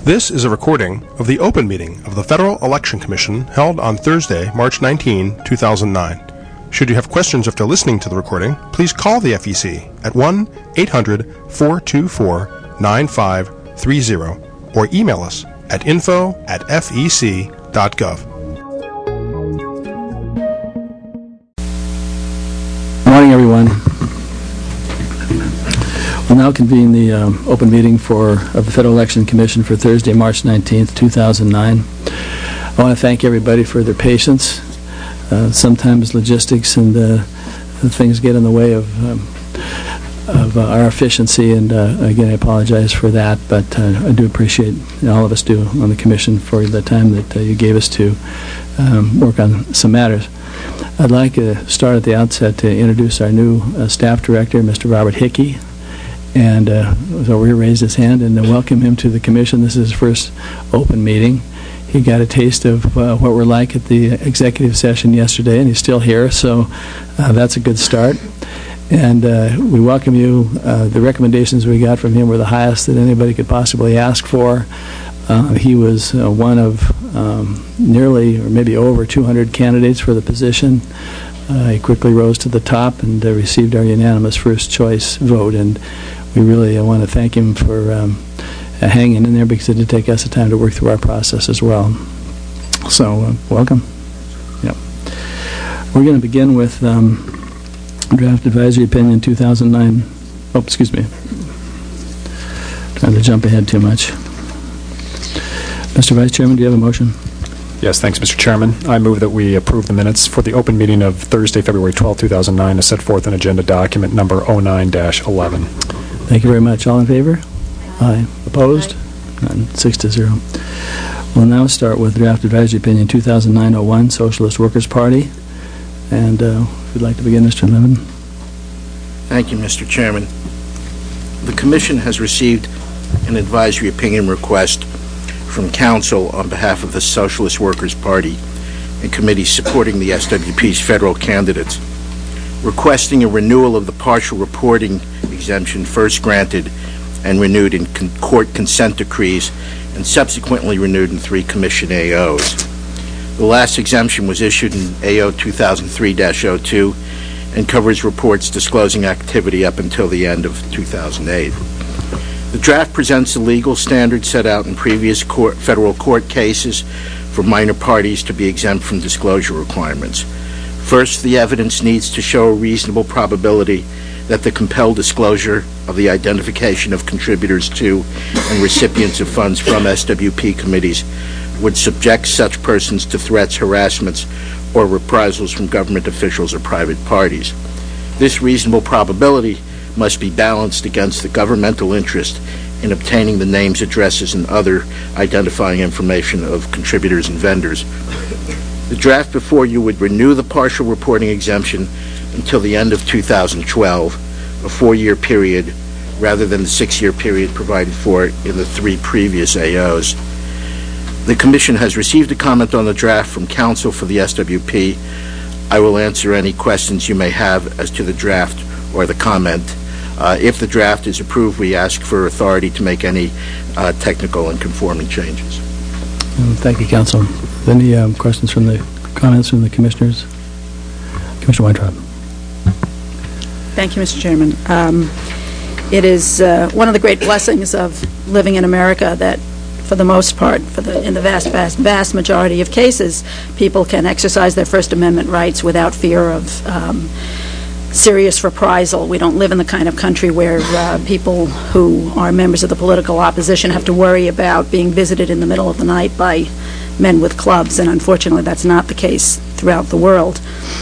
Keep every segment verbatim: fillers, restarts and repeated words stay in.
This is a recording of the open meeting of the Federal Election Commission held on Thursday, March nineteenth, two thousand nine. Should you have questions after listening to the recording, please call the F E C at one eight hundred, four two four, nine five three zero or email us at info at f e c dot gov. Good morning, everyone. We'll now convene the um, open meeting for of the Federal Election Commission for Thursday, March nineteenth, two thousand nine. I want to thank everybody for their patience. Uh, sometimes logistics and uh, things get in the way of um, of uh, our efficiency, and uh, again, I apologize for that, but uh, I do appreciate, and all of us do on the Commission, for the time that uh, you gave us to um, work on some matters. I'd like to start at the outset to introduce our new uh, staff director, Mister Robert Hickey. And uh, so we raised his hand and uh, welcome him to the Commission. This is his first open meeting. He got a taste of uh, what we're like at the executive session yesterday, and he's still here, so uh, that's a good start. And uh, we welcome you. Uh, the recommendations we got from him were the highest that anybody could possibly ask for. Uh, he was uh, one of um, nearly, or maybe over, two hundred candidates for the position. Uh, he quickly rose to the top and uh, received our unanimous first choice vote, and we really uh, want to thank him for um, uh, hanging in there, because it did take us the time to work through our process as well. So, uh, welcome. Yep. We're going to begin with um, Draft Advisory Opinion two thousand nine. Oh, excuse me. Trying to jump ahead too much. Mister Vice Chairman, do you have a motion? Yes, thanks, Mister Chairman. I move that we approve the minutes for the open meeting of Thursday, February twelfth, two thousand nine, as set forth in agenda document number oh nine dash eleven. Thank you very much. All in favor? Aye. Opposed? Aye. None. Six to zero. We'll now start with Draft Advisory Opinion two thousand nine oh one, Socialist Workers' Party. And uh, if you'd like to begin, Mister Levin. Thank you, Mister Chairman. The Commission has received an advisory opinion request from Council on behalf of the Socialist Workers' Party and committees supporting the S W P's federal candidates, requesting a renewal of the partial reporting exemption first granted and renewed in con court consent decrees and subsequently renewed in three Commission A Os. The last exemption was issued in A O two thousand three dash oh two and covers reports disclosing activity up until the end of two thousand eight. The draft presents the legal standards set out in previous court, federal court cases for minor parties to be exempt from disclosure requirements. First, the evidence needs to show a reasonable probability that the compelled disclosure of the identification of contributors to and recipients of funds from S W P committees would subject such persons to threats, harassments, or reprisals from government officials or private parties. This reasonable probability must be balanced against the governmental interest in obtaining the names, addresses, and other identifying information of contributors and vendors. The draft before you would renew the partial reporting exemption until the end of two thousand twelve, a four-year period, rather than the six-year period provided for in the three previous A Os. The Commission has received a comment on the draft from Counsel for the S W P. I will answer any questions you may have as to the draft or the comment. Uh, if the draft is approved, we ask for authority to make any uh, technical and conforming changes. Um, thank you, Counsel. Any um, questions from the comments from the Commissioners? Commissioner Weintraub. Thank you, Mister Chairman. Um, it is uh, one of the great blessings of living in America that, for the most part, for the in the vast, vast, vast majority of cases, people can exercise their First Amendment rights without fear of um, serious reprisal. We don't live in the kind of country where uh, people who are members of the political opposition have to worry about being visited in the middle of the night by men with clubs, and unfortunately that's not the case throughout the world.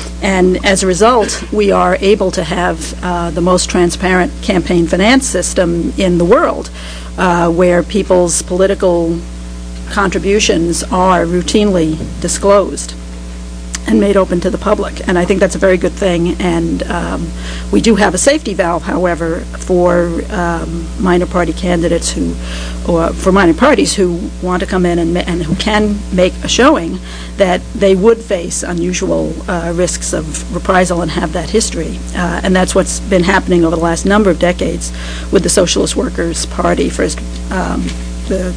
And as a result, we are able to have uh, the most transparent campaign finance system in the world, uh, where people's political contributions are routinely disclosed and made open to the public. And I think that's a very good thing. And um, we do have a safety valve, however, for um, minor party candidates who, or for minor parties who want to come in and, and who can make a showing that they would face unusual uh, risks of reprisal and have that history. Uh, and that's what's been happening over the last number of decades with the Socialist Workers' Party. First, um, the,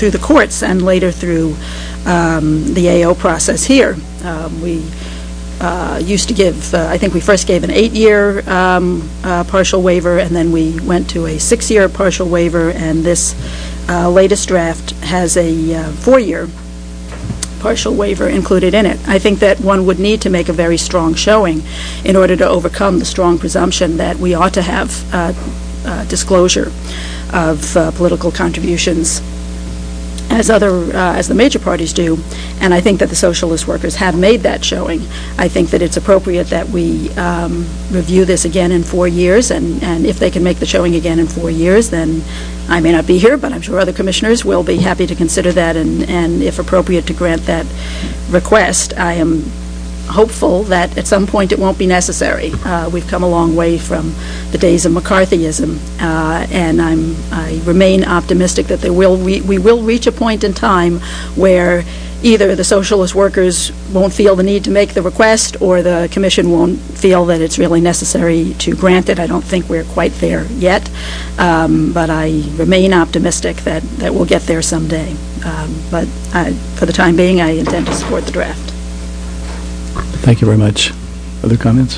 through the courts and later through um, the A O process here. Um, we uh, used to give, uh, I think we first gave an eight-year um, uh, partial waiver, and then we went to a six-year partial waiver, and this uh, latest draft has a uh, four-year partial waiver included in it. I think that one would need to make a very strong showing in order to overcome the strong presumption that we ought to have uh, uh, disclosure of uh, political contributions as other uh, as the major parties do, and I think that the socialist workers have made that showing. I think that it's appropriate that we um, review this again in four years, and, and if they can make the showing again in four years, then I may not be here, but I'm sure other commissioners will be happy to consider that, and, and if appropriate, to grant that request. I am hopeful that at some point it won't be necessary. Uh, we've come a long way from the days of McCarthyism, uh, and I'm, I remain optimistic that there will re we will reach a point in time where either the socialist workers won't feel the need to make the request, or the Commission won't feel that it's really necessary to grant it. I don't think we're quite there yet, um, but I remain optimistic that, that we'll get there someday. Um, but I, for the time being, I intend to support the draft. Thank you very much. Other comments?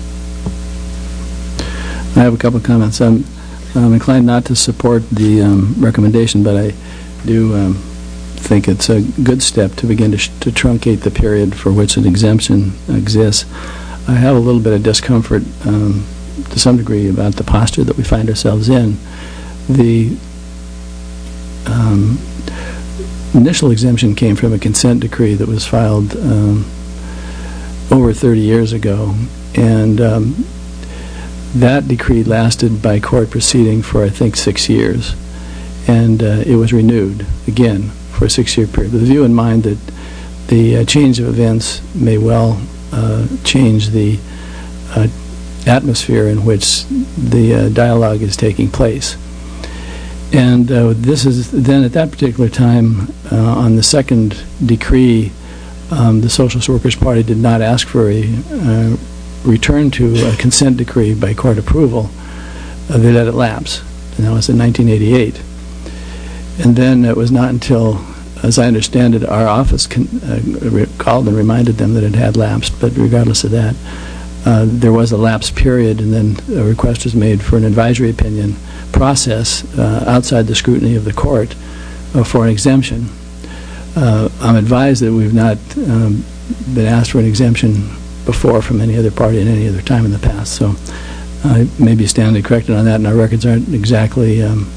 I have a couple of comments. I'm, I'm inclined not to support the um, recommendation, but I do um, think it's a good step to begin to, sh to truncate the period for which an exemption exists. I have a little bit of discomfort um, to some degree about the posture that we find ourselves in. The um, initial exemption came from a consent decree that was filed um, over thirty years ago, and um, that decree lasted by court proceeding for, I think, six years, and uh, it was renewed again for a six-year period, with the view in mind that the uh, change of events may well uh, change the uh, atmosphere in which the uh, dialogue is taking place. And uh, this is then, at that particular time, uh, on the second decree, Um, the Socialist Workers' Party did not ask for a uh, return to a consent decree by court approval. Uh, they let it lapse, and that was in nineteen eighty-eight. And then it was not until, as I understand it, our office con uh, called and reminded them that it had lapsed, but regardless of that, uh, there was a lapse period, and then a request was made for an advisory opinion process uh, outside the scrutiny of the court uh, for an exemption. Uh, I'm advised that we've not um, been asked for an exemption before from any other party at any other time in the past. So I may be standing corrected on that, and our records aren't exactly um,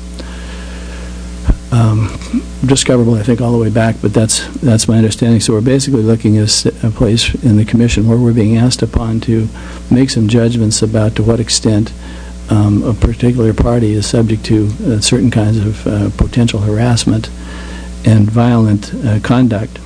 um, discoverable, I think, all the way back, but that's that's my understanding. So we're basically looking at a place in the Commission where we're being asked upon to make some judgments about to what extent um, a particular party is subject to uh, certain kinds of uh, potential harassment and violent uh, conduct.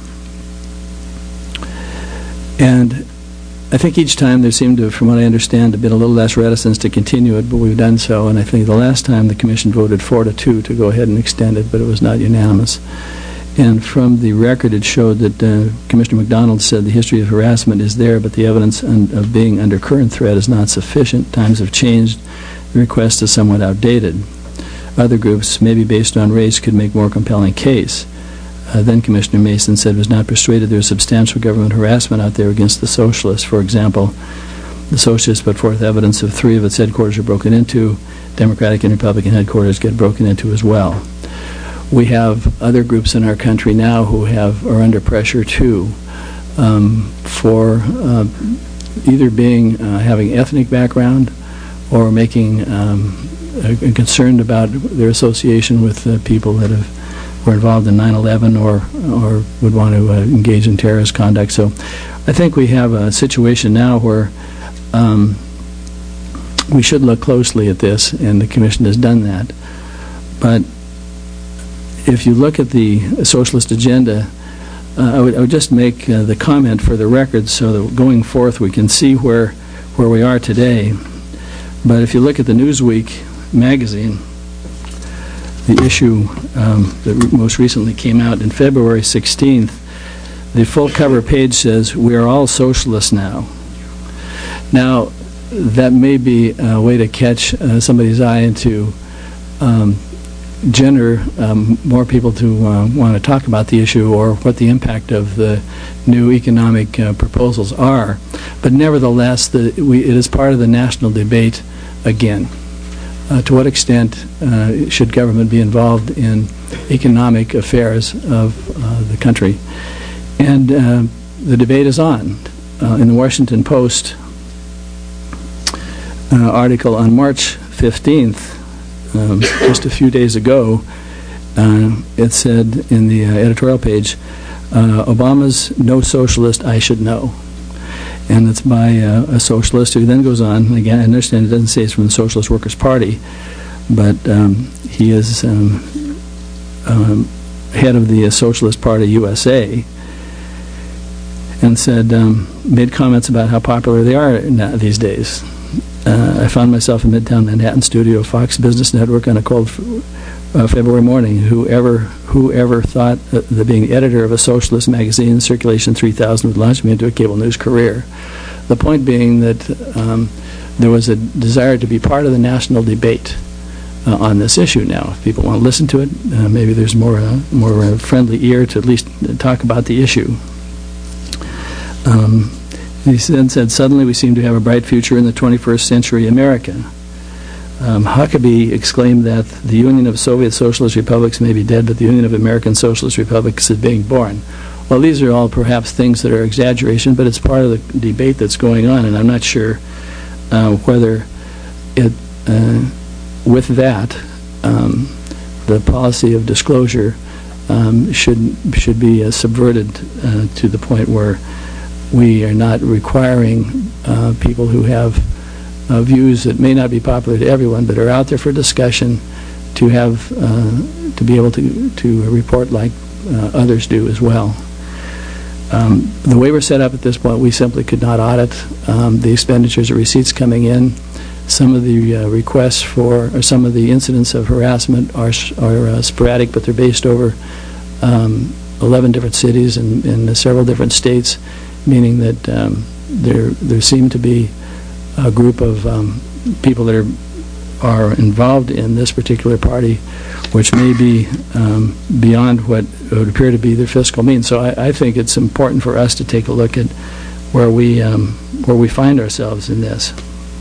And I think each time there seemed to, from what I understand, have been a little less reticence to continue it, but we've done so. And I think the last time the Commission voted four to two to go ahead and extend it, but it was not unanimous. And from the record, it showed that uh, Commissioner McDonald said the history of harassment is there, but the evidence of being under current threat is not sufficient. Times have changed. The request is somewhat outdated. Other groups, maybe based on race, could make more compelling case. Uh, then Commissioner Mason said was not persuaded there was substantial government harassment out there against the socialists. For example, the socialists put forth evidence of three of its headquarters are broken into. Democratic and Republican headquarters get broken into as well. We have other groups in our country now who have are under pressure too um, for uh, either being uh, having ethnic background or making um, uh, concerned about their association with uh, people that have were involved in nine eleven or or would want to uh, engage in terrorist conduct. So I think we have a situation now where um, we should look closely at this, and the Commission has done that. But if you look at the socialist agenda, uh, I, would, I would just make uh, the comment for the record so that going forth we can see where where we are today. But if you look at the Newsweek magazine, the issue um, that re most recently came out in February sixteenth, the full cover page says, "We are all socialists now." Now, that may be a way to catch uh, somebody's eye into um, gender um, more people to uh, want to talk about the issue or what the impact of the new economic uh, proposals are. But nevertheless, the, we, it is part of the national debate again. Uh, to what extent uh, should government be involved in economic affairs of uh, the country? And uh, the debate is on. Uh, in the Washington Post uh, article on March fifteenth, um, just a few days ago, uh, it said in the uh, editorial page, uh, Obama's no socialist I should know. And it's by uh, a socialist who then goes on, and again, I understand it doesn't say it's from the Socialist Workers' Party, but um, he is um, um, head of the uh, Socialist Party U S A, and said, um, made comments about how popular they are now, these days. Uh, I found myself in Midtown Manhattan studio of Fox Business Network on a cold uh, February morning. Whoever whoever thought uh, that being the editor of a socialist magazine, Circulation three thousand, would launch me into a cable news career. The point being that um, there was a desire to be part of the national debate uh, on this issue now. If people want to listen to it, uh, maybe there's more uh, more uh, friendly ear to at least talk about the issue. Um, he then said, suddenly we seem to have a bright future in the twenty-first century America. Um, Huckabee exclaimed that the Union of Soviet Socialist Republics may be dead, but the Union of American Socialist Republics is being born. Well, these are all perhaps things that are exaggeration, but it's part of the debate that's going on, and I'm not sure uh, whether it, uh, with that, um, the policy of disclosure um, should should be uh, subverted uh, to the point where we are not requiring uh, people who have uh, views that may not be popular to everyone, but are out there for discussion, to have uh, to be able to to report like uh, others do as well. Um, the way we're set up at this point, we simply could not audit um, the expenditures or receipts coming in. Some of the uh, requests for, or some of the incidents of harassment are are uh, sporadic, but they're based over um, eleven different cities and in several different states, meaning that um, there there seem to be a group of um, people that are are involved in this particular party, which may be um, beyond what would appear to be their fiscal means. So I, I think it's important for us to take a look at where we um, where we find ourselves in this.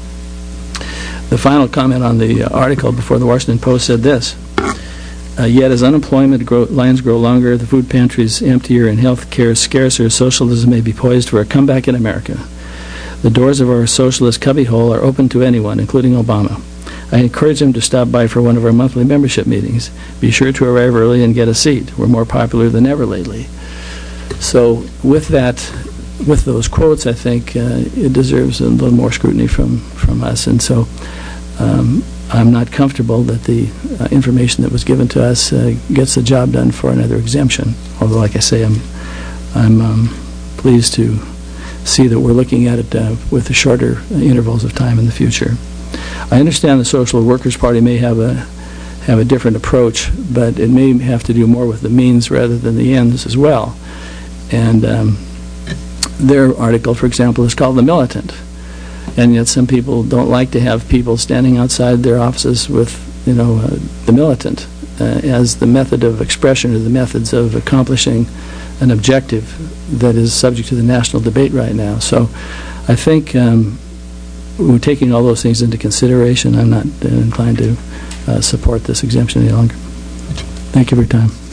The final comment on the article before the Washington Post said this: Uh, yet as unemployment grow, lines grow longer, the food pantries emptier, and health care scarcer, socialism may be poised for a comeback in America. The doors of our socialist cubbyhole are open to anyone, including Obama. I encourage him to stop by for one of our monthly membership meetings. Be sure to arrive early and get a seat. We're more popular than ever lately. So with that, with those quotes, I think uh, it deserves a little more scrutiny from, from us. And so um, I'm not comfortable that the uh, information that was given to us uh, gets the job done for another exemption. Although, like I say, I'm I'm um, pleased to see that we're looking at it uh, with the shorter uh, intervals of time in the future. I understand the Social Workers' Party may have a have a different approach, but it may have to do more with the means rather than the ends as well. And um, their article, for example, is called "The Militant." And yet some people don't like to have people standing outside their offices with, you know, uh, the militant uh, as the method of expression or the methods of accomplishing an objective that is subject to the national debate right now. So I think um, we're taking all those things into consideration. I'm not uh, inclined to uh, support this exemption any longer. Thank you for your time.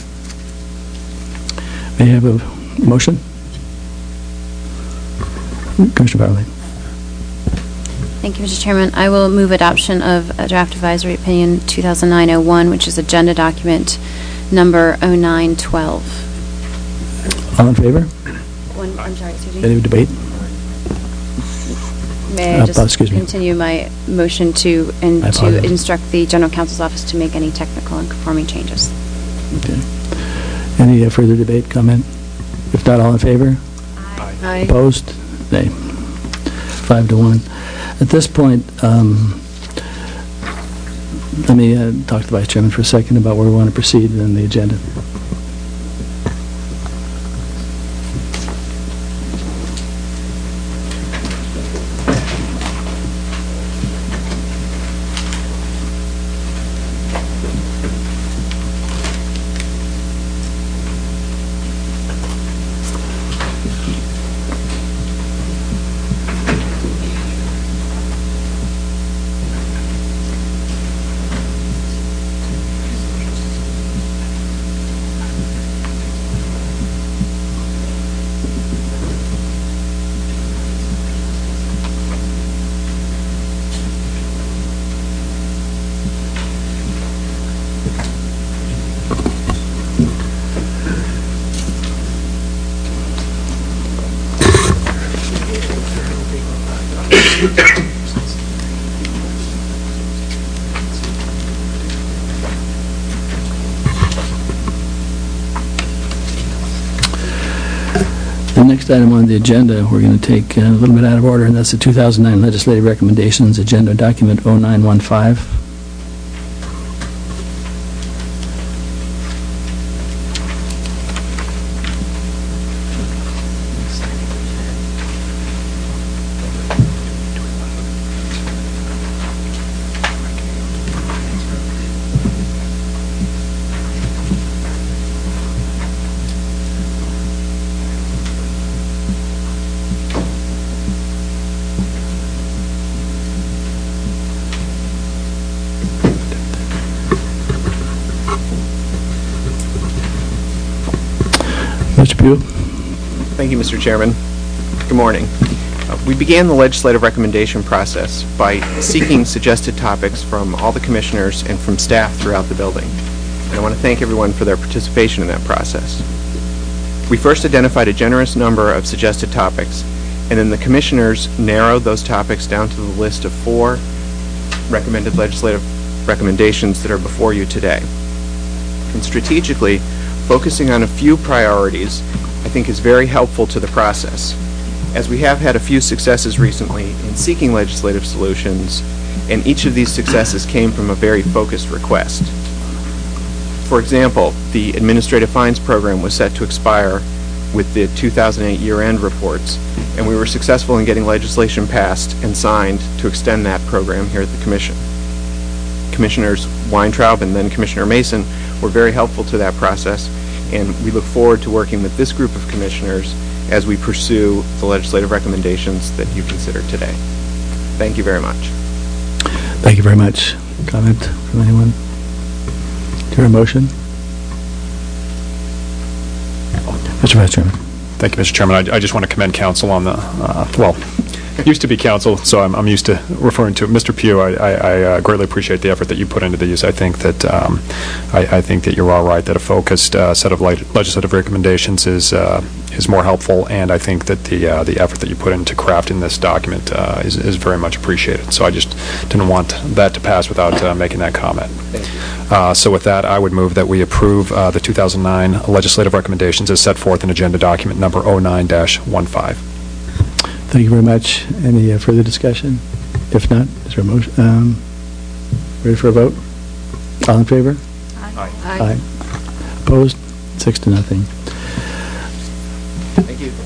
May I have a motion? Commissioner Barley. Thank you, Mister Chairman. I will move adoption of a draft advisory opinion two thousand nine oh one, which is agenda document number oh nine twelve. All in favor? One, I'm sorry, excuse me. Any debate? May I Uh, just excuse me. continue my motion to and I to apologize. instruct the General Counsel's Office to make any technical and conforming changes? Okay. Any uh, further debate, comment? If not, all in favor? Aye. Opposed? Nay. Five to one. At this point, um, let me uh, talk to the Vice Chairman for a second about where we want to proceed in the agenda. next item on the agenda, we're going to take uh, a little bit out of order, and that's the two thousand nine Legislative Recommendations, Agenda Document oh nine one five. Mister Pugh. Thank you, Mister Chairman. Good morning. Uh, we began the legislative recommendation process by seeking suggested topics from all the commissioners and from staff throughout the building. And I want to thank everyone for their participation in that process. We first identified a generous number of suggested topics, and then the commissioners narrowed those topics down to the list of four recommended legislative recommendations that are before you today. And strategically, focusing on a few priorities, I think, is very helpful to the process, as we have had a few successes recently in seeking legislative solutions, and each of these successes came from a very focused request. For example, the Administrative Fines Program was set to expire with the two thousand eight year-end reports, and we were successful in getting legislation passed and signed to extend that program here at the Commission. Commissioners Weintraub and then Commissioner Mason were very helpful to that process, and we look forward to working with this group of commissioners as we pursue the legislative recommendations that you consider today. Thank you very much. Thank you very much. Comment from anyone? Do you hear a motion? Mister Vice Chairman. Thank you, Mister Chairman. I, I just want to commend council on the, uh, well, used to be council, so I'm, I'm used to referring to it. Mister Pugh, I, I, I uh, greatly appreciate the effort that you put into these. I think that um, I, I think that you're all right that a focused uh, set of le legislative recommendations is uh, is more helpful, and I think that the uh, the effort that you put into crafting this document uh, is is very much appreciated. So I just didn't want that to pass without uh, making that comment. Thank you. Uh, so with that, I would move that we approve uh, the two thousand nine legislative recommendations as set forth in agenda document number oh nine dash one five. Thank you very much. Any uh, further discussion? If not, is there a motion? Um, ready for a vote? All in favor? Aye. Aye. Opposed? Six to nothing. Thank you.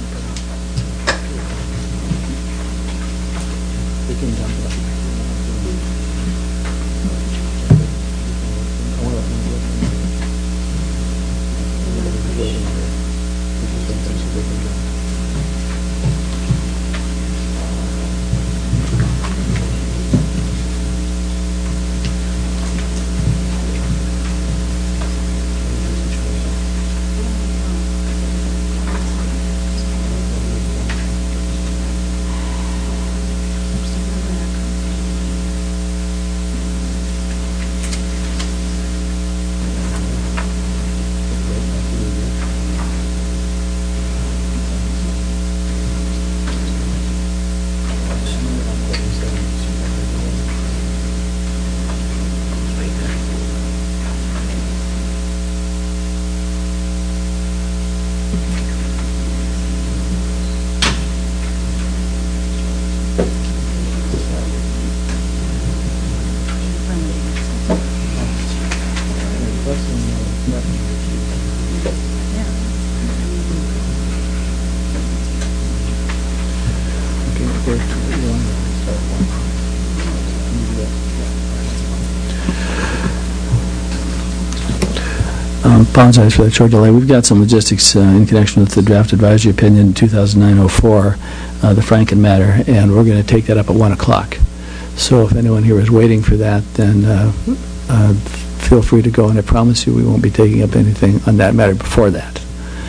Um, apologize for that short delay. We've got some logistics uh, in connection with the draft advisory opinion two thousand nine oh four, uh, the Franken matter, and we're going to take that up at one o'clock. So if anyone here is waiting for that, then uh, uh, feel free to go, and I promise you we won't be taking up anything on that matter before that.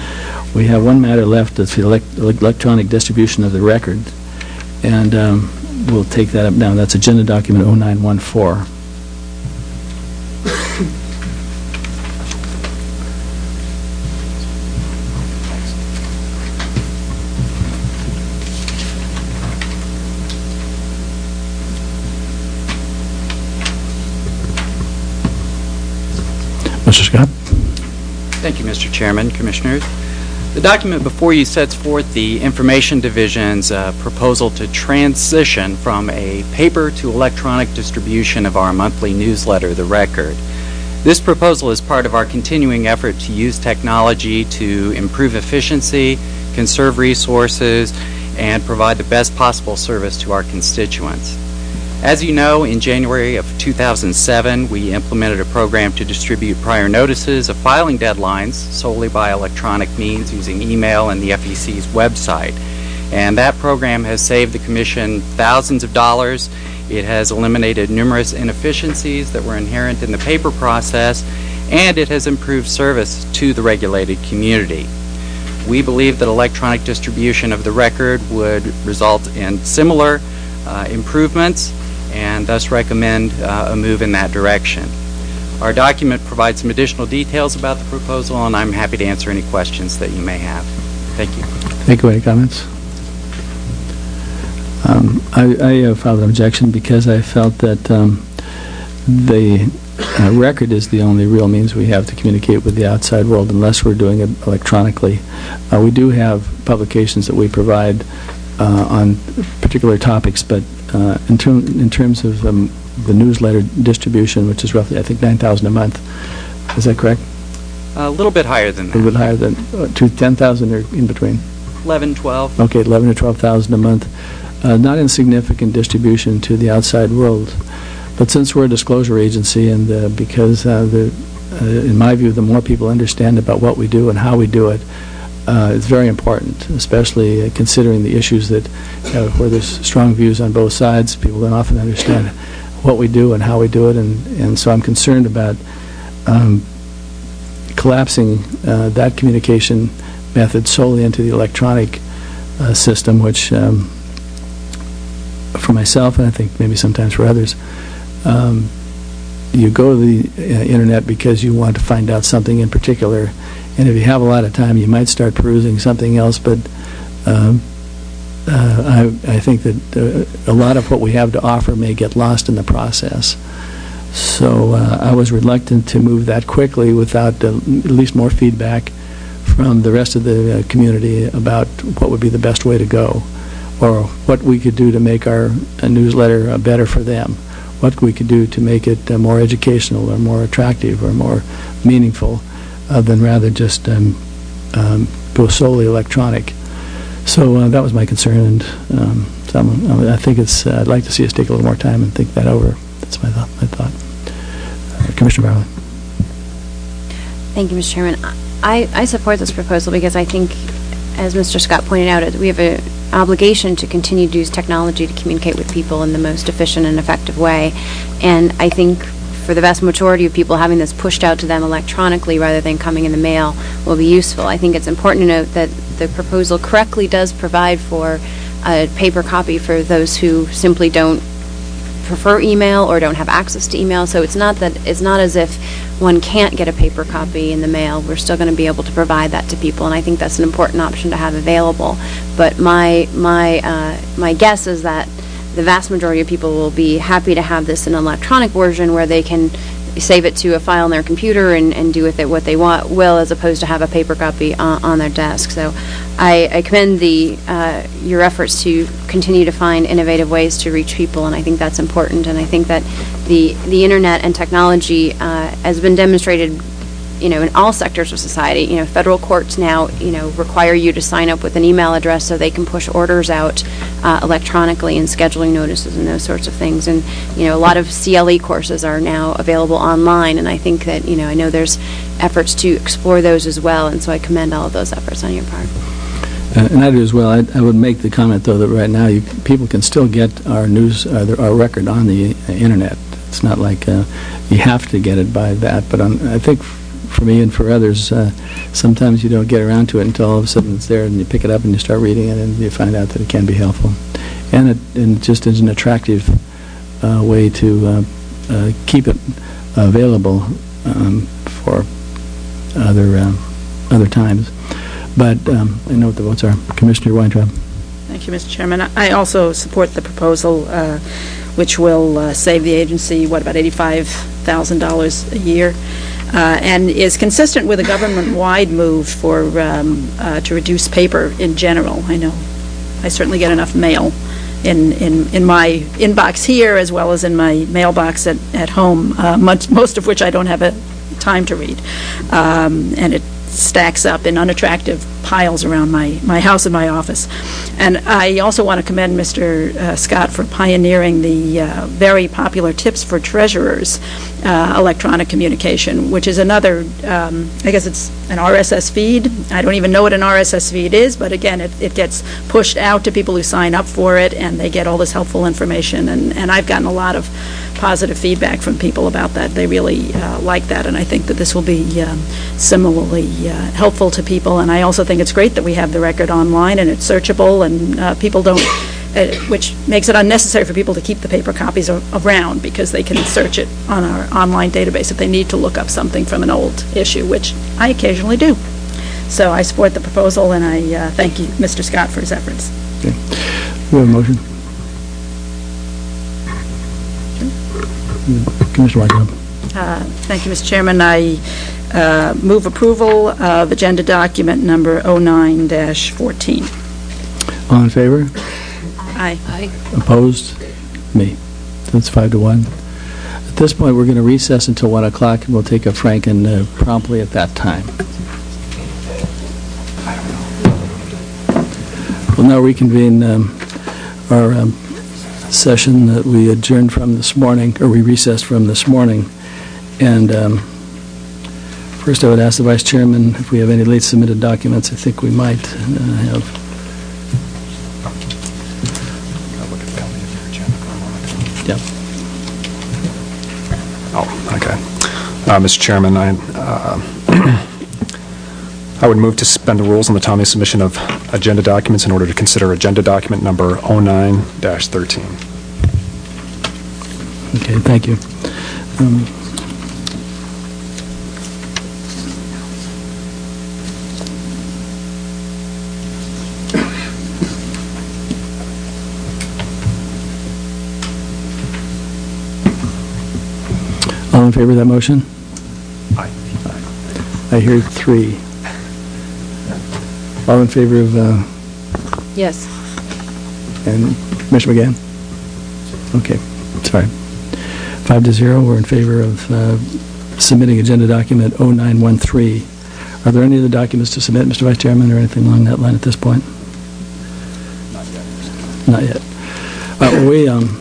We have one matter left, that's the elect electronic distribution of the record, and um, we'll take that up now. That's agenda document oh nine one four. Mister Scott. Thank you, Mister Chairman, Commissioners. The document before you sets forth the Information Division's uh, proposal to transition from a paper to electronic distribution of our monthly newsletter, The Record. This proposal is part of our continuing effort to use technology to improve efficiency, conserve resources, and provide the best possible service to our constituents. As you know, in January of two thousand seven, we implemented a program to distribute prior notices of filing deadlines solely by electronic means using email and the F E C's website. And that program has saved the Commission thousands of dollars. It has eliminated numerous inefficiencies that were inherent in the paper process, and it has improved service to the regulated community. We believe that electronic distribution of the record would result in similar uh, improvements, and thus recommend uh, a move in that direction. Our document provides some additional details about the proposal, and I'm happy to answer any questions that you may have. Thank you. Thank you. Any comments? Um, I, I uh, filed an objection because I felt that um, the uh, record is the only real means we have to communicate with the outside world unless we're doing it electronically. Uh, we do have publications that we provide uh, on particular topics, but uh, in, term, in terms of um, the newsletter distribution, which is roughly, I think, nine thousand dollars a month, is that correct? A little bit higher than that. A little bit higher than uh, to ten thousand or in between? eleven, twelve. Okay, eleven or twelve thousand a month. Uh, not insignificant distribution to the outside world. But since we're a disclosure agency, and uh, because uh, the, uh, in my view, the more people understand about what we do and how we do it, uh, it's very important, especially uh, considering the issues that uh, where there's strong views on both sides. People don't often understand what we do and how we do it, and, and so I'm concerned about um, collapsing uh, that communication method solely into the electronic uh, system, which um, for myself, and I think maybe sometimes for others, um, you go to the uh, internet because you want to find out something in particular, and if you have a lot of time, you might start perusing something else, but um, uh, I, I think that uh, a lot of what we have to offer may get lost in the process. So uh, I was reluctant to move that quickly without uh, at least more feedback from the rest of the uh, community about what would be the best way to go, or what we could do to make our uh, newsletter uh, better for them, what we could do to make it uh, more educational or more attractive or more meaningful uh, than rather just um, um, go solely electronic. So uh, that was my concern, and um, so I'm, I think it's, uh, I'd like to see us take a little more time and think that over. That's my thought. My thought. Uh, Commissioner Barley. Thank you, Mister Chairman. I, I support this proposal because I think, as Mister Scott pointed out, we have an obligation to continue to use technology to communicate with people in the most efficient and effective way. And I think for the vast majority of people, having this pushed out to them electronically rather than coming in the mail will be useful. I think it's important to note that the proposal correctly does provide for a paper copy for those who simply don't prefer email or don't have access to email. So it's not that it's not as if one can't get a paper copy in the mail. We're still going to be able to provide that to people, and I think that's an important option to have available. But my my uh, my guess is that the vast majority of people will be happy to have this in an electronic version where they can save it to a file on their computer and, and do with it what they want will, as opposed to have a paper copy on, on their desk. So I, I commend the uh, your efforts to continue to find innovative ways to reach people, and I think that's important. And I think that the the internet and technology uh, has been demonstrated, you know, in all sectors of society. You know, federal courts now, you know, require you to sign up with an email address so they can push orders out uh, electronically and scheduling notices and those sorts of things. And, you know, a lot of C L E courses are now available online, and I think that, you know, I know there's efforts to explore those as well, and so I commend all of those efforts on your part. Uh, and I do as well. I, I would make the comment, though, that right now you, people can still get our news, uh, the, our record on the uh, internet. It's not like uh, you have to get it by that, but on, I think for me and for others, uh, sometimes you don't get around to it until all of a sudden it's there, and you pick it up and you start reading it, and you find out that it can be helpful. And it and just is an attractive uh, way to uh, uh, keep it available um, for other um, other times. But um, I know what the votes are. Commissioner Weintraub. Thank you, Mister Chairman. I also support the proposal. Uh, which will uh, save the agency, what, about eighty-five thousand dollars a year, uh, and is consistent with a government-wide move for um, uh, to reduce paper in general. I know I certainly get enough mail in, in, in my inbox here as well as in my mailbox at, at home, uh, much, most of which I don't have a time to read. Um, and it stacks up in unattractive piles around my, my house and my office. And I also want to commend Mister Uh, Scott for pioneering the uh, very popular Tips for Treasurers uh, electronic communication, which is another, um, I guess it's an R S S feed. I don't even know what an R S S feed is, but again, it, it gets pushed out to people who sign up for it, and they get all this helpful information. And, and I've gotten a lot of positive feedback from people about that. They really uh, like that, and I think that this will be um, similarly uh, helpful to people. And I also think it's great that we have the record online and it's searchable, and uh, people don't, uh, which makes it unnecessary for people to keep the paper copies a- around, because they can search it on our online database if they need to look up something from an old issue, which I occasionally do. So I support the proposal, and I uh, thank you, Mister Scott, for his efforts. Okay. We have a motion. Commissioner Weintraub. Uh, Thank you, Mister Chairman. I uh, move approval of agenda document number oh nine dash fourteen. All in favor? Aye. Aye. Opposed? Me. That's five to one. At this point, we're going to recess until one o'clock, and we'll take a Franken uh, promptly at that time. We'll now reconvene um, our um, session that we adjourned from this morning, or we recessed from this morning. And um, first, I would ask the Vice Chairman if we have any late submitted documents. I think we might uh, have. Yep. Oh, okay. Uh, Mister Chairman, I, uh, I would move to suspend the rules on the timely submission of agenda documents in order to consider agenda document number oh nine dash thirteen. Okay, thank you. Um, All in favor of that motion? Aye. I hear three. All in favor of, uh, Yes. and Commissioner McGann? Okay, sorry. Five to zero, we're in favor of uh, submitting agenda document oh nine one three. Are there any other documents to submit, Mister Vice Chairman, or anything along that line at this point? Not yet. Not yet. Uh, we, um,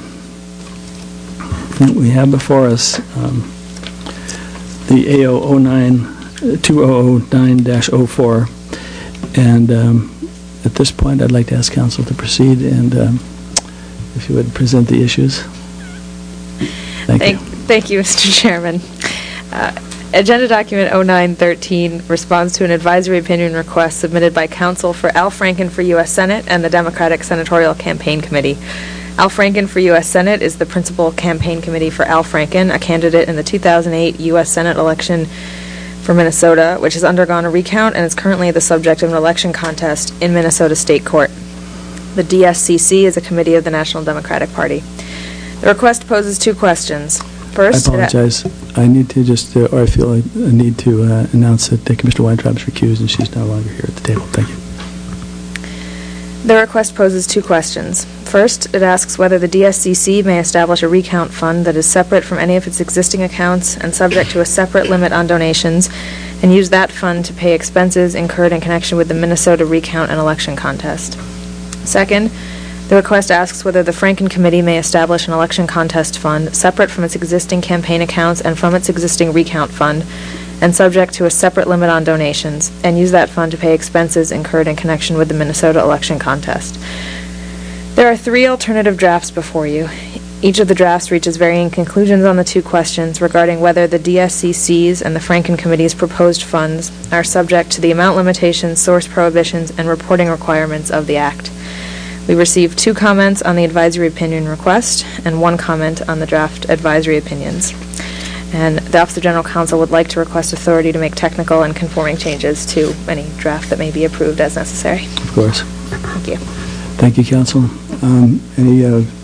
we have before us um, the A O two thousand nine dash oh four, and um, at this point I'd like to ask Council to proceed, and um, if you would present the issues. Thank, thank you. Thank you, Mister Chairman. Uh, Agenda Document oh nine thirteen responds to an advisory opinion request submitted by Counsel for Al Franken for U S Senate and the Democratic Senatorial Campaign Committee. Al Franken for U S Senate is the principal campaign committee for Al Franken, a candidate in the two thousand eight U S Senate election for Minnesota, which has undergone a recount and is currently the subject of an election contest in Minnesota State Court. The D S C C is a committee of the National Democratic Party. The request poses two questions. First, I apologize. I need to just, uh, or I feel I need to uh, announce that uh, Commissioner Weintraub is recused and she's no longer here at the table. Thank you. The request poses two questions. First, it asks whether the D S C C may establish a recount fund that is separate from any of its existing accounts and subject to a separate limit on donations, and use that fund to pay expenses incurred in connection with the Minnesota recount and election contest. Second, the request asks whether the Franken Committee may establish an election contest fund separate from its existing campaign accounts and from its existing recount fund, and subject to a separate limit on donations, and use that fund to pay expenses incurred in connection with the Minnesota election contest. There are three alternative drafts before you. Each of the drafts reaches varying conclusions on the two questions regarding whether the D S C C's and the Franken Committee's proposed funds are subject to the amount limitations, source prohibitions, and reporting requirements of the Act. We received two comments on the advisory opinion request and one comment on the draft advisory opinions. And the Office of General Counsel would like to request authority to make technical and conforming changes to any draft that may be approved as necessary. Of course. Thank you. Thank you, Counsel. Um, any uh,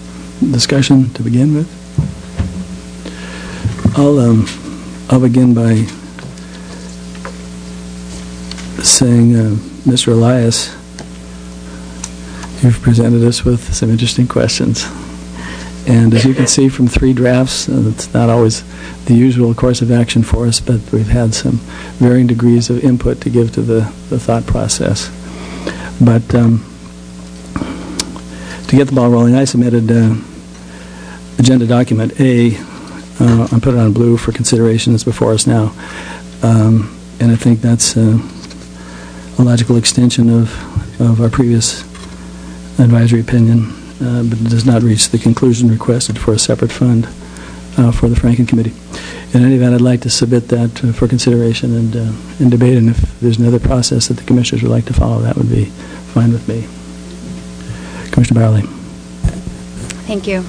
discussion to begin with? I'll, um, I'll begin by saying, uh, Mister Elias, you've presented us with some interesting questions. And as you can see from three drafts, uh, it's not always the usual course of action for us, but we've had some varying degrees of input to give to the, the thought process. But um, to get the ball rolling, I submitted uh, agenda document A. Uh, I put it on blue for consideration. It's before us now. Um, and I think that's uh, a logical extension of, of our previous advisory opinion, uh, but it does not reach the conclusion requested for a separate fund uh, for the Franken Committee. In any event, I'd like to submit that uh, for consideration and, uh, and debate, and if there's another process that the commissioners would like to follow, that would be fine with me. Commissioner Barley. Thank you.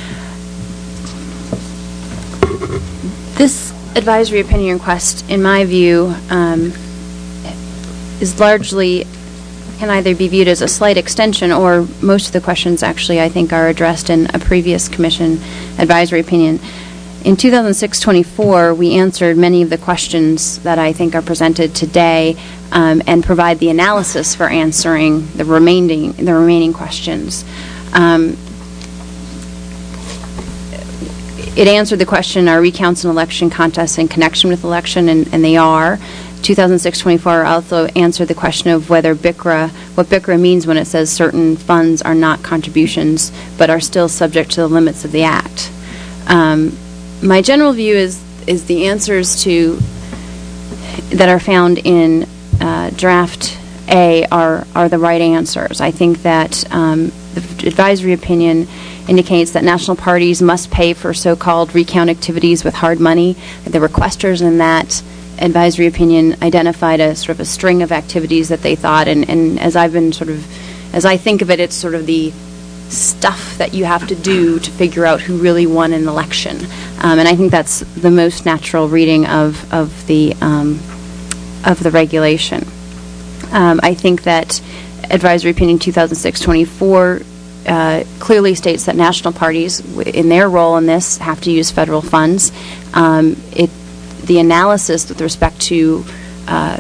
This advisory opinion request, in my view, um, is largely can either be viewed as a slight extension, or most of the questions actually I think are addressed in a previous commission advisory opinion. In two thousand six twenty-four, we answered many of the questions that I think are presented today, um, and provide the analysis for answering the remaining the remaining questions. Um, it answered the question, are recounts and election contests in connection with election, and, and they are. two thousand six twenty-four also answered the question of whether B I C R A, what B I C R A means when it says certain funds are not contributions but are still subject to the limits of the Act. Um, my general view is is the answers to that are found in uh, draft A are are the right answers. I think that um, the advisory opinion indicates that national parties must pay for so-called recount activities with hard money. The requesters in that advisory opinion identified a sort of a string of activities that they thought, and, and as I've been sort of, as I think of it, it's sort of the stuff that you have to do to figure out who really won an election. Um, and I think that's the most natural reading of, of the um, of the regulation. Um, I think that advisory opinion two thousand six twenty-four uh, clearly states that national parties, w in their role in this, have to use federal funds. Um, it the analysis with respect to uh,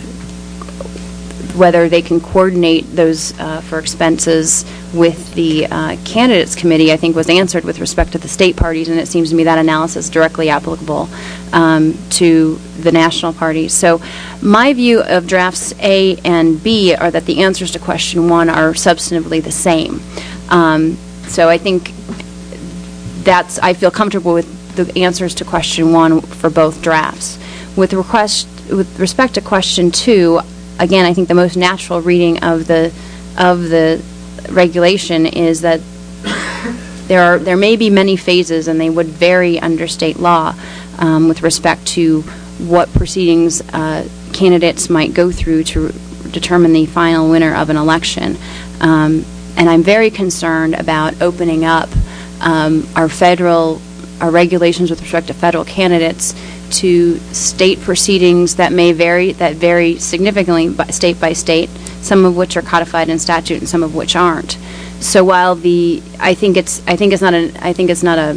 whether they can coordinate those uh, for expenses with the uh, candidates committee, I think was answered with respect to the state parties, and it seems to me that analysis is directly applicable um, to the national parties. So my view of drafts A and B are that the answers to question one are substantively the same. Um, so I think that's, I feel comfortable with the answers to question one for both drafts. With request, with respect to question two, again, I think the most natural reading of the of the regulation is that there are there may be many phases, and they would vary under state law um, with respect to what proceedings uh, candidates might go through to determine the final winner of an election. Um, and I'm very concerned about opening up um, our federal our regulations with respect to federal candidates to state proceedings that may vary, that vary significantly by state by state, some of which are codified in statute and some of which aren't. So while the, I think it's, I think it's not an, I think it's not a,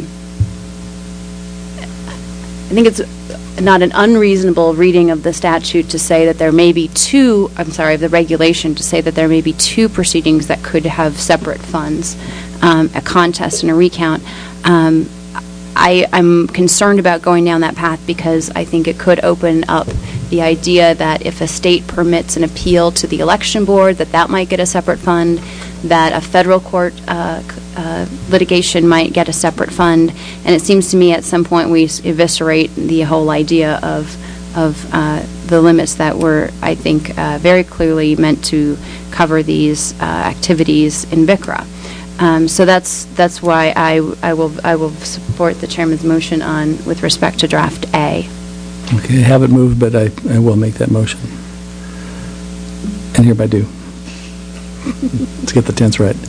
I think it's not an unreasonable reading of the statute to say that there may be two, I'm sorry, of the regulation to say that there may be two proceedings that could have separate funds, um, a contest and a recount. Um, I, I'm concerned about going down that path because I think it could open up the idea that if a state permits an appeal to the election board, that that might get a separate fund, that a federal court uh, uh, litigation might get a separate fund, and it seems to me at some point we eviscerate the whole idea of, of uh, the limits that were, I think, uh, very clearly meant to cover these uh, activities in B I C R A. Um, so that's that's why I I will I will support the chairman's motion on with respect to draft A. Okay, I haven't moved, but I, I will make that motion, and hereby do. Let's get the tense right.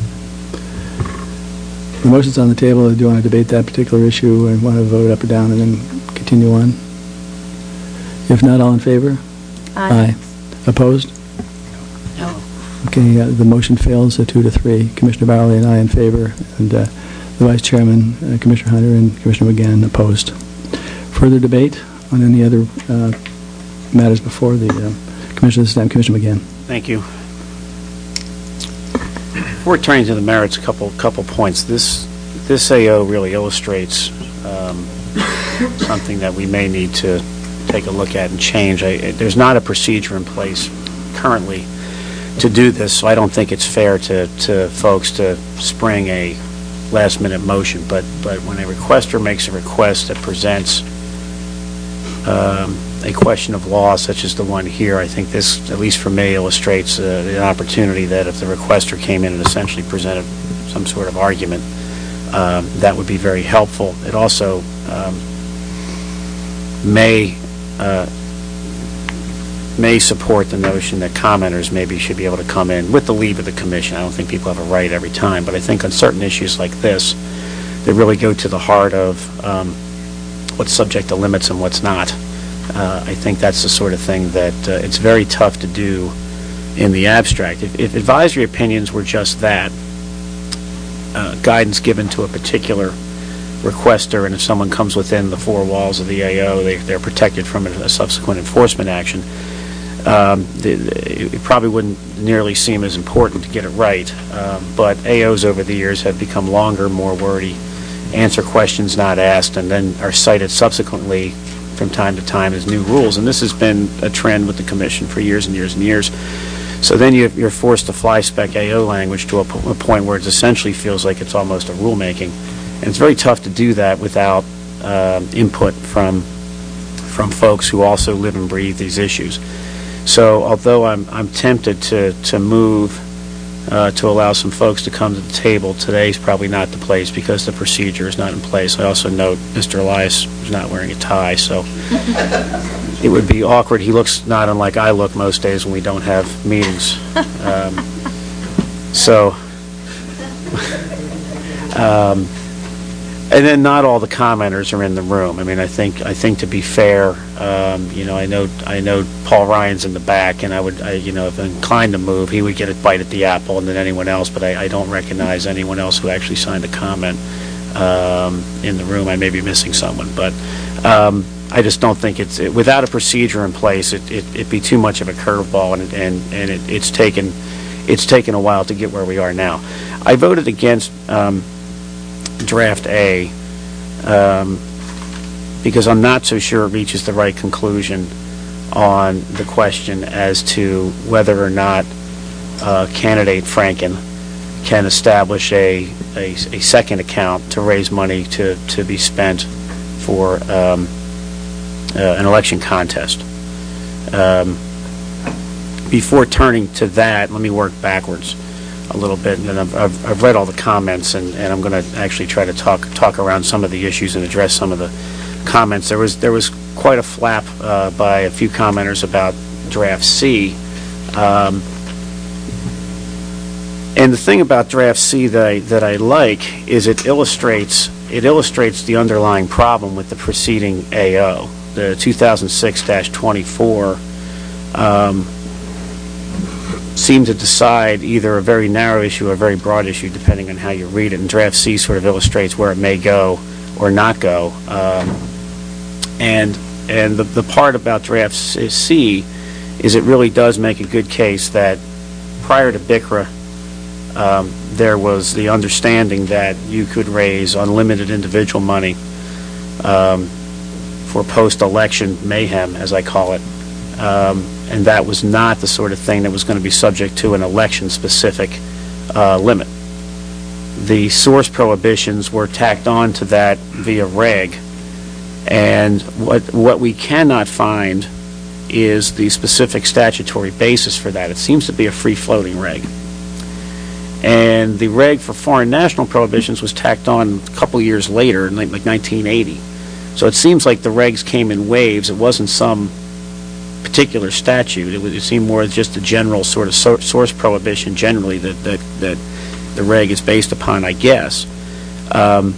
The motion's on the table. Do you want to debate that particular issue and want to vote up or down, and then continue on? If not, all in favor? Aye. Aye. Opposed? Okay, uh, the motion fails, uh, two to three. Commissioner Barley and I in favor, and uh, the Vice Chairman, uh, Commissioner Hunter, and Commissioner McGann opposed. Further debate on any other uh, matters before the uh, Commissioner this time? Commissioner McGann. Thank you. Before turning to the merits, a couple couple points. This this A O really illustrates um, something that we may need to take a look at and change. I, there's not a procedure in place currently to do this, so I don't think it's fair to, to folks to spring a last-minute motion. But but when a requester makes a request that presents um, a question of law, such as the one here, I think this, at least for me, illustrates uh, an opportunity that if the requester came in and essentially presented some sort of argument, um, that would be very helpful. It also um, may uh, may support the notion that commenters maybe should be able to come in with the leave of the commission. I don't think people have a right every time, but I think on certain issues like this, that really go to the heart of um, what's subject to limits and what's not. Uh, I think that's the sort of thing that uh, it's very tough to do in the abstract. If, if advisory opinions were just that, uh, guidance given to a particular requester, and if someone comes within the four walls of the A O, they, they're protected from a, a subsequent enforcement action, um, the, the, it probably wouldn't nearly seem as important to get it right. Um, but A Os over the years have become longer, more wordy, answer questions not asked, and then are cited subsequently from time to time as new rules. And this has been a trend with the Commission for years and years and years. So then you, you're forced to fly spec A O language to a, a point where it essentially feels like it's almost a rulemaking. And it's very tough to do that without um, input from from folks who also live and breathe these issues. So although I'm, I'm tempted to, to move uh, to allow some folks to come to the table, today's probably not the place because the procedure is not in place. I also note Mister Elias is not wearing a tie, so it would be awkward. He looks not unlike I look most days when we don't have meetings. Um, so, um, and then not all the commenters are in the room. I mean, I think I think to be fair, um, you know, I know I know Paul Ryan's in the back, and I would, I, you know, if I'm inclined to move, he would get a bite at the apple, and then anyone else. But I, I don't recognize anyone else who actually signed a comment um, in the room. I may be missing someone, but um, I just don't think it's it, without a procedure in place. It, it it'd be too much of a curveball, and and and it, it's taken it's taken a while to get where we are now. I voted against Um, Draft A um, because I'm not so sure it reaches the right conclusion on the question as to whether or not uh, candidate Franken can establish a, a, a second account to raise money to, to be spent for um, uh, an election contest. Um, before turning to that, let me work backwards a little bit, and I've, I've, I've read all the comments, and, and I'm going to actually try to talk talk around some of the issues and address some of the comments. There was there was quite a flap uh, by a few commenters about Draft C, um, and the thing about Draft C that I that I like is it illustrates it illustrates the underlying problem with the preceding A O, the two thousand six dash twenty-four. Um, seem to decide either a very narrow issue or a very broad issue, depending on how you read it. And Draft C sort of illustrates where it may go or not go. Um, and and the, the part about Draft C is it really does make a good case that prior to B I C R A, um, there was the understanding that you could raise unlimited individual money um, for post-election mayhem, as I call it. Um, and that was not the sort of thing that was going to be subject to an election-specific uh, limit. The source prohibitions were tacked on to that via reg, and what what we cannot find is the specific statutory basis for that. It seems to be a free-floating reg. And the reg for foreign national prohibitions was tacked on a couple years later, in like, like nineteen eighty. So it seems like the regs came in waves. It wasn't some particular statute. It, would, it seemed more just a general sort of so, source prohibition generally that, that, that the reg is based upon, I guess. Um,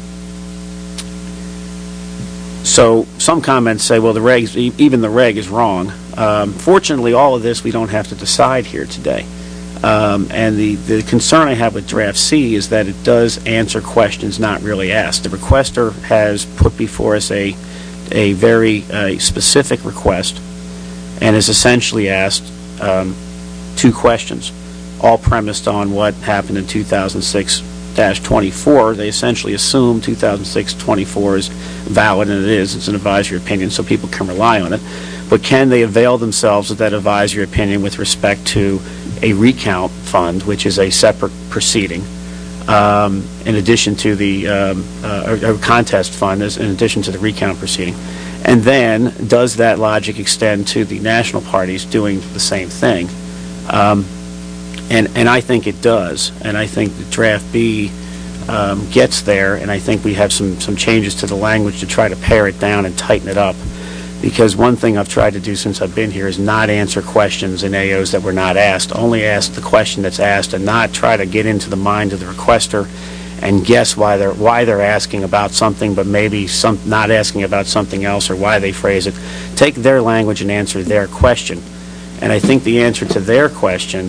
so some comments say, well, the regs, e even the reg is wrong. Um, fortunately, all of this we don't have to decide here today. Um, and the, the concern I have with draft C is that it does answer questions not really asked. The requester has put before us a, a very uh, specific request and has essentially asked um, two questions, all premised on what happened in two thousand six dash twenty-four. They essentially assume two thousand six twenty-four is valid, and it is. It's an advisory opinion, so people can rely on it. But can they avail themselves of that advisory opinion with respect to a recount fund, which is a separate proceeding, um, in addition to the um, uh, or, or contest fund, as in addition to the recount proceeding? And then, does that logic extend to the national parties doing the same thing? Um, and and I think it does. And I think the draft B um, gets there. And I think we have some some changes to the language to try to pare it down and tighten it up. Because one thing I've tried to do since I've been here is not answer questions in A Os that were not asked. Only ask the question that's asked, and not try to get into the mind of the requester and guess why they're why they're asking about something, but maybe some not asking about something else, or why they phrase it. Take their language and answer their question. And I think the answer to their question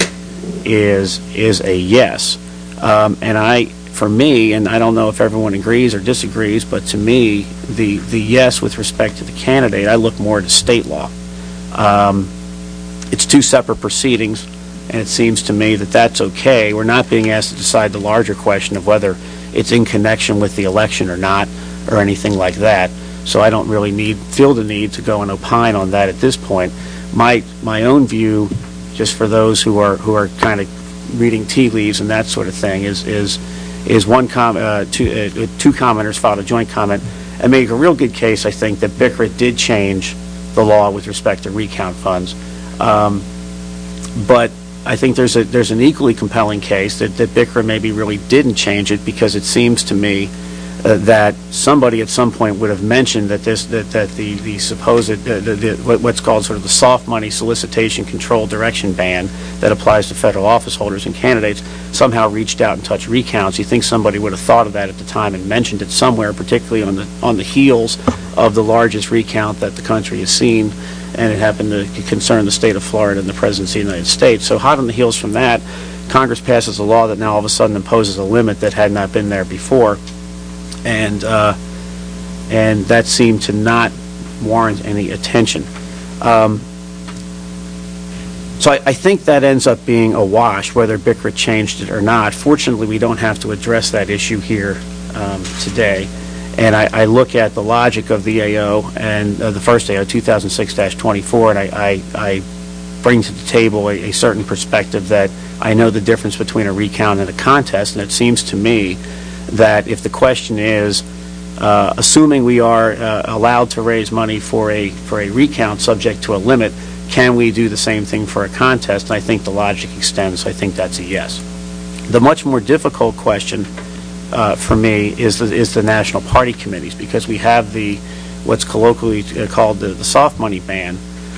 is is a yes. Um, and I, for me, and I don't know if everyone agrees or disagrees, but to me, the the yes with respect to the candidate, I look more to state law. Um, it's two separate proceedings, and it seems to me that that's okay. We're not being asked to decide the larger question of whether it's in connection with the election or not, or anything like that. So I don't really need feel the need to go and opine on that at this point. My my own view, just for those who are who are kind of reading tea leaves and that sort of thing, is is is one com uh, two uh, two commenters filed a joint comment and make a real good case, I think, that B I C R A did change the law with respect to recount funds. Um, but I think there's a there's an equally compelling case that, that B I C R A maybe really didn't change it, because it seems to me uh, that somebody at some point would have mentioned that this that, that the the supposed uh, the, the, what's called sort of the soft money solicitation control direction ban that applies to federal office holders and candidates somehow reached out and touched recounts. You think somebody would have thought of that at the time and mentioned it somewhere, particularly on the on the heels of the largest recount that the country has seen, and it happened to concern the state of Florida and the presidency of the United States. So hot on the heels from that, Congress passes a law that now all of a sudden imposes a limit that had not been there before, and uh, and that seemed to not warrant any attention. Um, so I, I think that ends up being a wash, whether B I C R A changed it or not. Fortunately, we don't have to address that issue here um, today. And I, I look at the logic of the A O and uh, the first A O, two thousand six dash twenty-four, and I, I, I bring to the table a, a certain perspective that I know the difference between a recount and a contest, and it seems to me that if the question is, uh, assuming we are uh, allowed to raise money for a for a recount subject to a limit, can we do the same thing for a contest? And I think the logic extends, so I think that's a yes. The much more difficult question Uh, for me is the, is the national party committees, because we have the what's colloquially uh, called the, the soft money ban,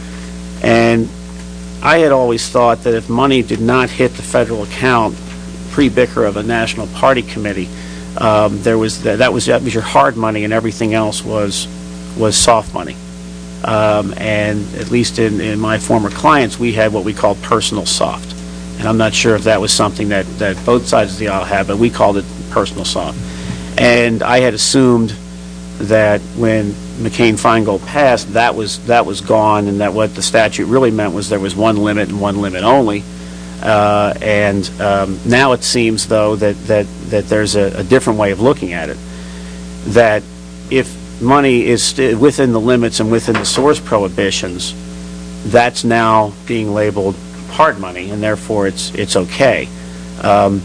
and I had always thought that if money did not hit the federal account pre-B I C R A of a national party committee, um, there was the, that was that was your hard money, and everything else was was soft money. Um, and at least in, in my former clients, we had what we called personal soft, and I'm not sure if that was something that that both sides of the aisle had, but we called it personal soft. And I had assumed that when McCain-Feingold passed, that was that was gone, and that what the statute really meant was there was one limit and one limit only. Uh, and um, now it seems, though, that that that there's a, a different way of looking at it. That if money is st within the limits and within the source prohibitions, that's now being labeled hard money, and therefore it's it's okay. Um,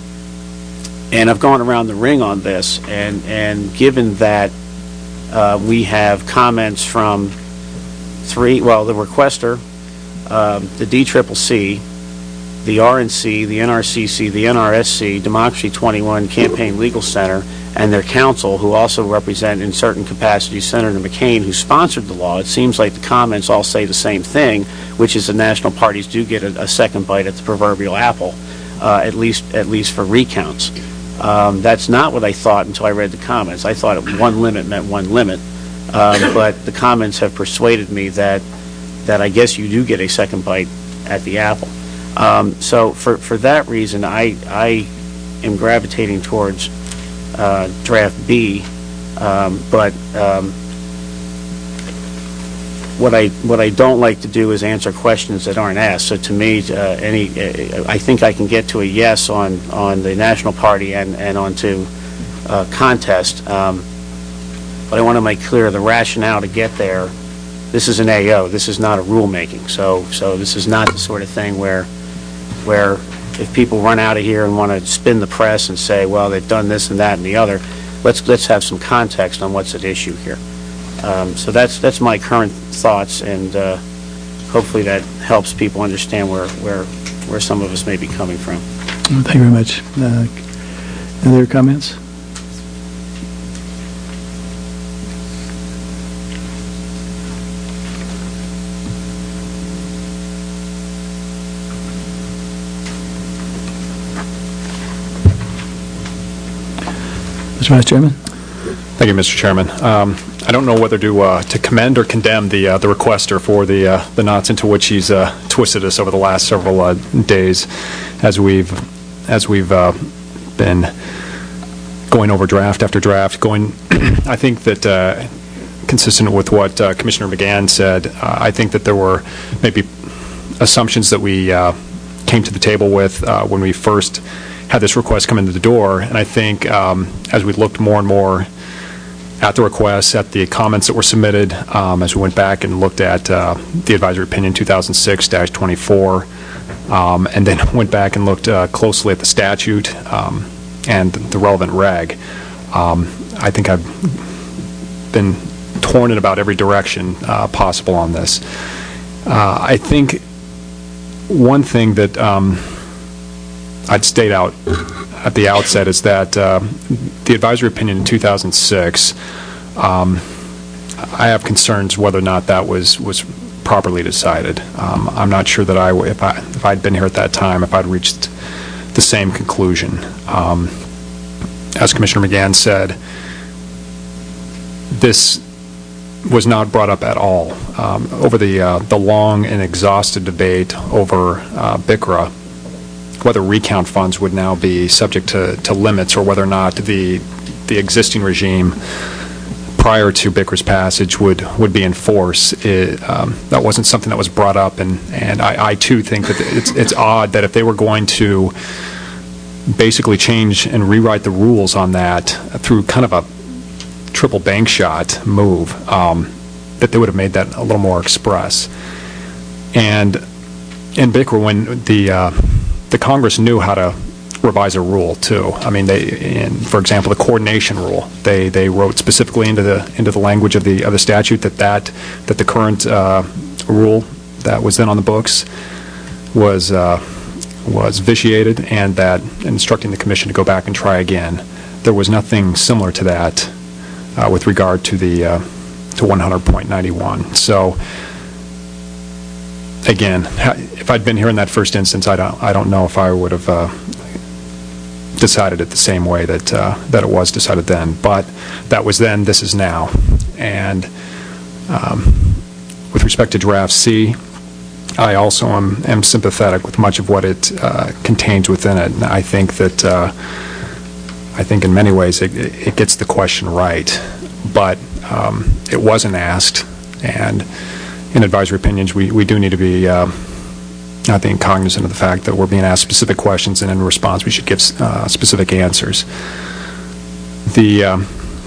And I've gone around the ring on this, and, and given that uh, we have comments from three, well, the requester, um, the D C C C, the R N C, the N R C C, the N R S C, Democracy twenty-one, Campaign Legal Center, and their counsel, who also represent in certain capacities Senator McCain, who sponsored the law, it seems like the comments all say the same thing, which is the national parties do get a, a second bite at the proverbial apple, uh, at least at least for recounts. Um, that's not what I thought until I read the comments. I thought it, one limit meant one limit, um, but the comments have persuaded me that that I guess you do get a second bite at the apple. Um, so for, for that reason, I, I am gravitating towards uh, draft B, um, but um, what I what I don't like to do is answer questions that aren't asked. So to me, uh, any uh, I think I can get to a yes on on the National Party and and onto uh, contest, um, but I want to make clear the rationale to get there. This is an A O. This is not a rulemaking. So so this is not the sort of thing where where if people run out of here and want to spin the press and say, well, they've done this and that and the other, let's let's have some context on what's at issue here. Um, so that's that's my current thoughts, and uh, hopefully that helps people understand where where where some of us may be coming from. Well, thank you very much. Uh, any other comments? Mister Vice Chairman. Thank you, Mister Chairman. Um, I don't know whether to uh, to commend or condemn the uh, the requester for the uh, the knots into which he's uh, twisted us over the last several uh, days, as we've as we've uh, been going over draft after draft. Going, I think that uh, consistent with what uh, Commissioner McGann said, uh, I think that there were maybe assumptions that we uh, came to the table with uh, when we first had this request come into the door, and I think um, as we looked more and more at the requests, at the comments that were submitted, um, as we went back and looked at uh, the advisory opinion two thousand six dash twenty-four, um, and then went back and looked uh, closely at the statute um, and the relevant reg, um, I think I've been torn in about every direction uh, possible on this. Uh, I think one thing that um, I'd state out at the outset is that uh, the advisory opinion in two thousand six, um, I have concerns whether or not that was was properly decided. Um, I'm not sure that I, if I if I'd been here at that time, if I'd reached the same conclusion. Um, as Commissioner McGann said, this was not brought up at all um, over the uh, the long and exhaustive debate over uh, B I C R A. Whether recount funds would now be subject to, to limits, or whether or not the the existing regime prior to B I C R A's passage would would be in force. It, um, that wasn't something that was brought up, and and I, I too think that it's it's odd that if they were going to basically change and rewrite the rules on that through kind of a triple bank shot move, um, that they would have made that a little more express. And in B I C R A, when the uh, the Congress knew how to revise a rule too. I mean, they, in, for example, the coordination rule. They they wrote specifically into the into the language of the of the statute that that that the current uh, rule that was then on the books was uh, was vitiated, and that instructing the Commission to go back and try again. There was nothing similar to that uh, with regard to the uh, to one hundred point ninety-one. So. Again, if I'd been here in that first instance, I don't, I don't know if I would have uh, decided it the same way that uh, that it was decided then. But that was then. This is now. And um, with respect to draft C, I also am, am sympathetic with much of what it uh, contains within it. And I think that uh, I think in many ways it, it gets the question right, but um, it wasn't asked. And in advisory opinions, we, we do need to be, uh, I think, cognizant of the fact that we're being asked specific questions, and in response we should give uh, specific answers. The um,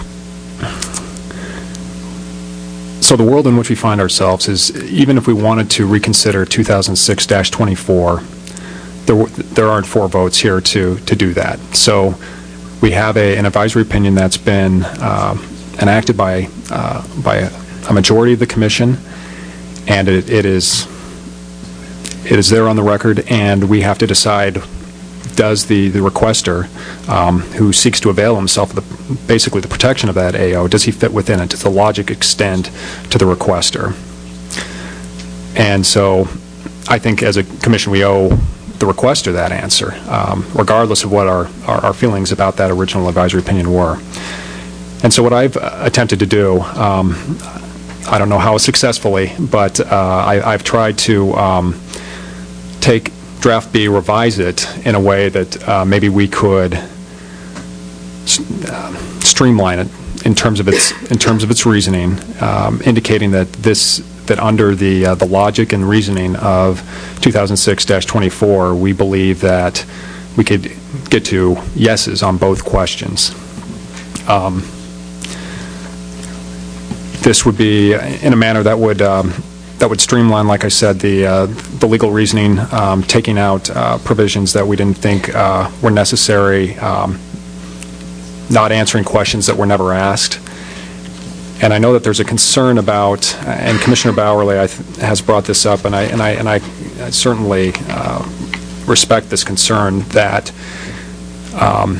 so the world in which we find ourselves is, even if we wanted to reconsider two thousand six dash twenty-four, there there aren't four votes here to to do that. So we have a, an advisory opinion that's been uh, enacted by uh, by a, a majority of the Commission. And it, it is it is there on the record, and we have to decide: does the the requester, um, who seeks to avail himself of the, basically the protection of that A O, does he fit within it? Does the logic extend to the requester? And so, I think as a Commission, we owe the requester that answer, um, regardless of what our, our our feelings about that original advisory opinion were. And so, what I've uh, attempted to do. Um, I don't know how successfully, but uh, I, I've tried to um, take draft B, revise it in a way that uh, maybe we could uh, streamline it in terms of its in terms of its reasoning, um, indicating that this that under the uh, the logic and reasoning of two thousand six dash twenty-four, we believe that we could get to yeses on both questions. Um, this would be in a manner that would um, that would streamline, like I said, the uh, the legal reasoning, um, taking out uh, provisions that we didn't think uh, were necessary, um, not answering questions that were never asked. And I know that there's a concern about, and Commissioner Bowerly I th has brought this up, and I and I and I certainly uh, respect this concern that um,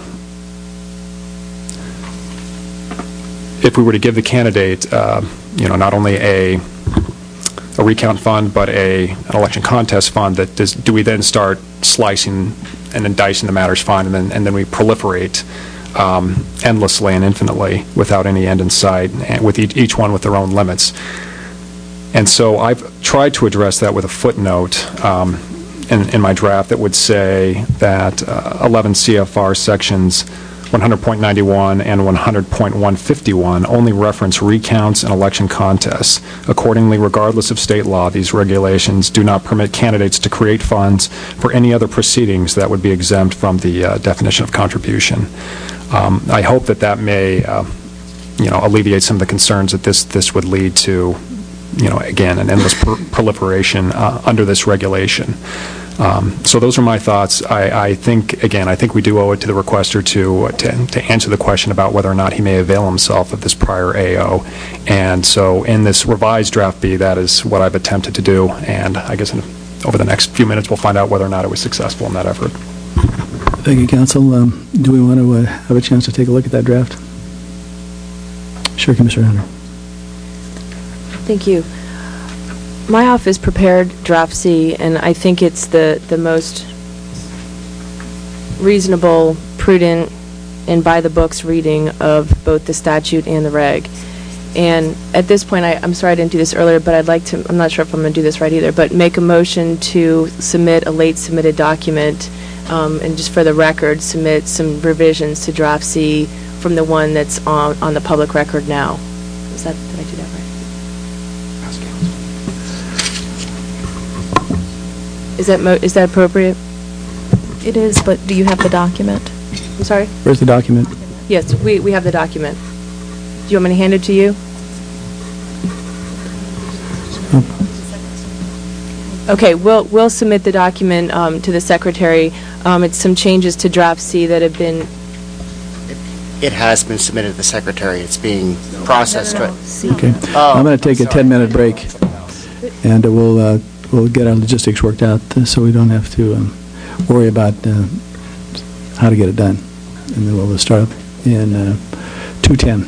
if we were to give the candidate, uh, you know, not only a a recount fund, but a an election contest fund, that does, do we then start slicing and then dicing the matters fine, and then and then we proliferate um, endlessly and infinitely without any end in sight, and with each, each one with their own limits. And so I've tried to address that with a footnote um, in, in my draft that would say that uh, eleven C F R sections one hundred point ninety-one and one hundred point one fifty-one only reference recounts and election contests. Accordingly, regardless of state law, these regulations do not permit candidates to create funds for any other proceedings that would be exempt from the uh, definition of contribution. Um, I hope that that may, uh, you know, alleviate some of the concerns that this this would lead to, you know, again, an endless pr proliferation uh, under this regulation. Um, so those are my thoughts. I, I think, again, I think we do owe it to the requester to, to to answer the question about whether or not he may avail himself of this prior A O. And so in this revised draft B, that is what I've attempted to do. And I guess in, over the next few minutes, we'll find out whether or not it was successful in that effort. Thank you, Counsel. Um, do we want to uh, have a chance to take a look at that draft? Sure, Commissioner Hunter. Thank you. My office prepared Draft C, and I think it's the, the most reasonable, prudent, and by-the-books reading of both the statute and the reg. And at this point, I, I'm sorry I didn't do this earlier, but I'd like to, I'm not sure if I'm going to do this right either, but make a motion to submit a late submitted document, um, and just for the record, submit some revisions to Draft C from the one that's on, on the public record now. Is that, did I do that right? Is that mo is that appropriate? It is, but do you have the document? I'm sorry? Where's the document? Yes, we, we have the document. Do you want me to hand it to you? Oh. Okay, we'll, we'll submit the document um, to the Secretary. Um, it's some changes to Draft C that have been... It has been submitted to the Secretary. It's being processed. No, no, no. Okay. Oh, I'm going to take a ten-minute break, and uh, we'll... Uh, We'll get our logistics worked out uh, so we don't have to um, worry about uh, how to get it done. And then we'll start up in uh, two ten.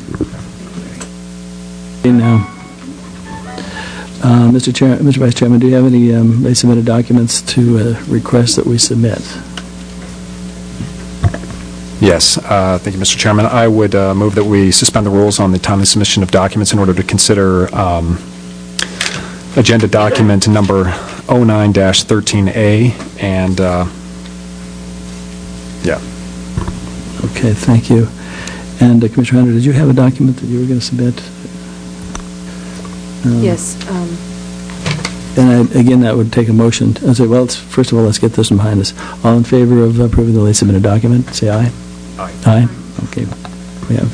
Now, uh, Mister Chair, Mister Vice Chairman, do you have any um, late submitted documents to uh, request that we submit? Yes. Uh, thank you, Mister Chairman. I would uh, move that we suspend the rules on the timely submission of documents in order to consider um, agenda document number oh nine dash thirteen A, and uh, yeah. Okay, thank you. And uh, Commissioner Hunter, did you have a document that you were going to submit? Um, yes. Um, and I, again, that would take a motion. I say, well, let's, first of all, let's get this one behind us. All in favor of approving the late submitted document, say aye. Aye. Aye. Okay. We have.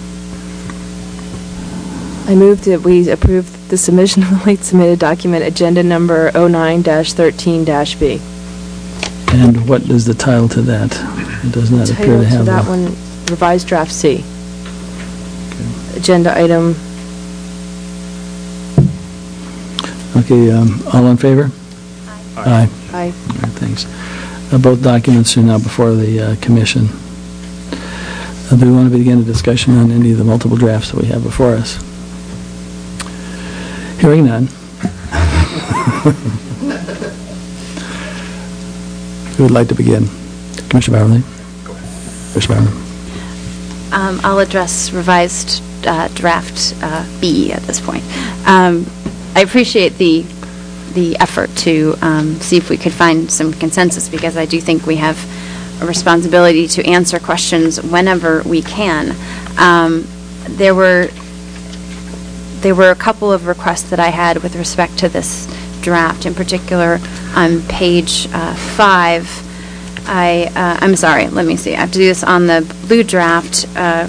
I move that we approve the submission of the late submitted document, agenda number oh nine dash thirteen dash B. And what is the title to that? It does not appear to have to that a, one, revised draft C. Okay. Agenda item. Okay, um, all in favor? Aye. Aye. Aye. All right, thanks. Uh, both documents are now before the uh, Commission. Uh, do we want to begin a discussion on any of the multiple drafts that we have before us? Hearing none. Who would like to begin? Commissioner Bowerly? Go ahead. Commissioner Bowerly. Um, I'll address revised uh, draft uh, B at this point. Um, I appreciate the the effort to um, see if we could find some consensus, because I do think we have a responsibility to answer questions whenever we can. Um, there were there were a couple of requests that I had with respect to this draft. In particular, on page uh, five, I uh, I'm sorry. Let me see. I have to do this on the blue draft, uh,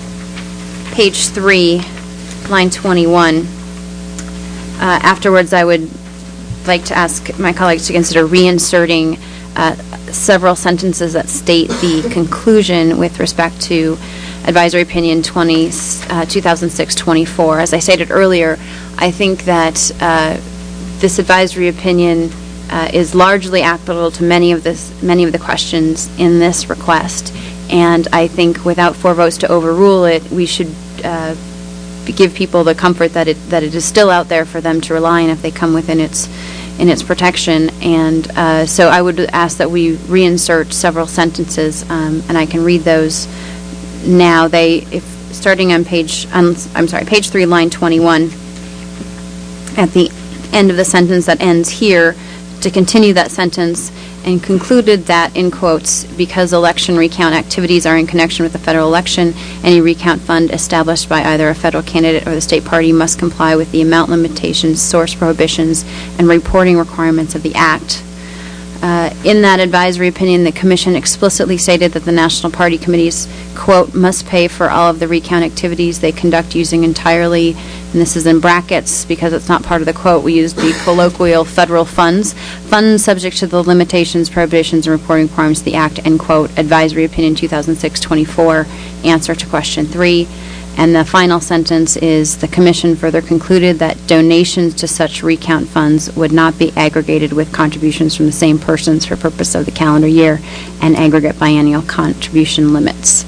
page three, line twenty-one. Uh, afterwards, I would like to ask my colleagues to consider reinserting uh, several sentences that state the conclusion with respect to Advisory Opinion twenty, uh, two thousand six twenty-four. As I stated earlier, I think that uh, this advisory opinion uh, is largely applicable to many of this, many of the questions in this request, and I think without four votes to overrule it, we should uh, give people the comfort that it that it is still out there for them to rely on if they come within its in its protection. And uh, so I would ask that we reinsert several sentences, um, and I can read those now. They, if starting on page, um, I'm sorry, page three, line twenty-one, at the end of the sentence that ends here, to continue that sentence, and concluded that, in quotes, because election recount activities are in connection with the federal election, any recount fund established by either a federal candidate or the state party must comply with the amount limitations, source prohibitions, and reporting requirements of the Act. Uh, in that advisory opinion, the Commission explicitly stated that the National Party Committees, quote, must pay for all of the recount activities they conduct using entirely, and this is in brackets because it's not part of the quote, we use the colloquial federal funds, funds subject to the limitations, prohibitions, and reporting requirements of the Act, end quote, Advisory Opinion two thousand six twenty-four, answer to question three. And the final sentence is, the Commission further concluded that donations to such recount funds would not be aggregated with contributions from the same persons for purpose of the calendar year and aggregate biennial contribution limits.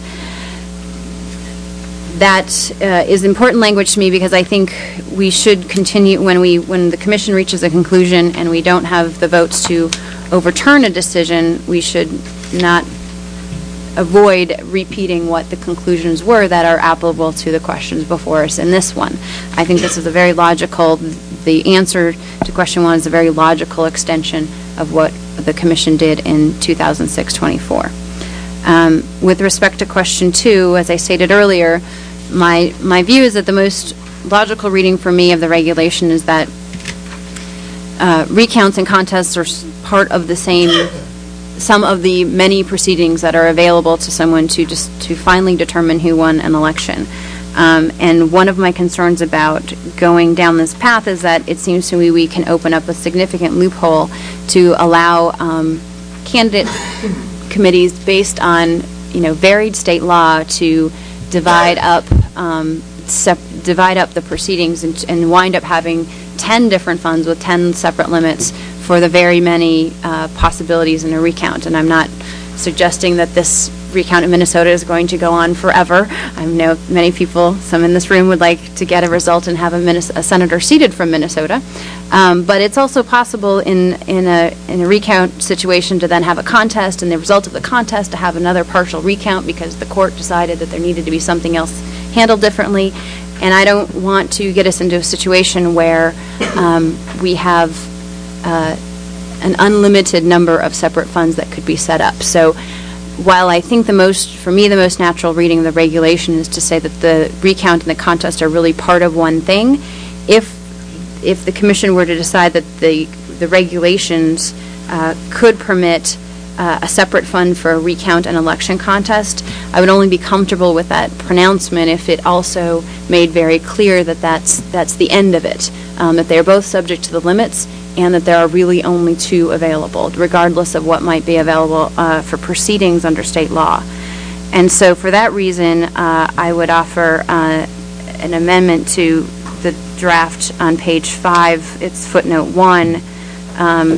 That uh, is important language to me, because I think we should continue, when we when the Commission reaches a conclusion and we don't have the votes to overturn a decision, we should not avoid repeating what the conclusions were that are applicable to the questions before us in this one. I think this is a very logical, the answer to question one is a very logical extension of what the Commission did in two thousand six twenty-four. Um, with respect to question two, as I stated earlier, my, my view is that the most logical reading for me of the regulation is that uh, recounts and contests are part of the same some of the many proceedings that are available to someone to just to finally determine who won an election. Um, and one of my concerns about going down this path is that it seems to me we can open up a significant loophole to allow um, candidate committees based on, you know, varied state law to divide up um, sep divide up the proceedings and, and wind up having ten different funds with ten separate limits for the very many uh, possibilities in a recount. And I'm not suggesting that this recount in Minnesota is going to go on forever. I know many people, some in this room, would like to get a result and have a, a senator seated from Minnesota. Um, but it's also possible in, in, a, in a recount situation to then have a contest, and the result of the contest to have another partial recount because the court decided that there needed to be something else handled differently. And I don't want to get us into a situation where um, we have Uh, an unlimited number of separate funds that could be set up. So while I think the most, for me, the most natural reading of the regulation is to say that the recount and the contest are really part of one thing, if if the Commission were to decide that the, the regulations uh, could permit uh, a separate fund for a recount and election contest, I would only be comfortable with that pronouncement if it also made very clear that that's, that's the end of it, um, that they're both subject to the limits and that there are really only two available, regardless of what might be available uh, for proceedings under state law. And so for that reason, uh, I would offer uh, an amendment to the draft on page five, it's footnote one, um,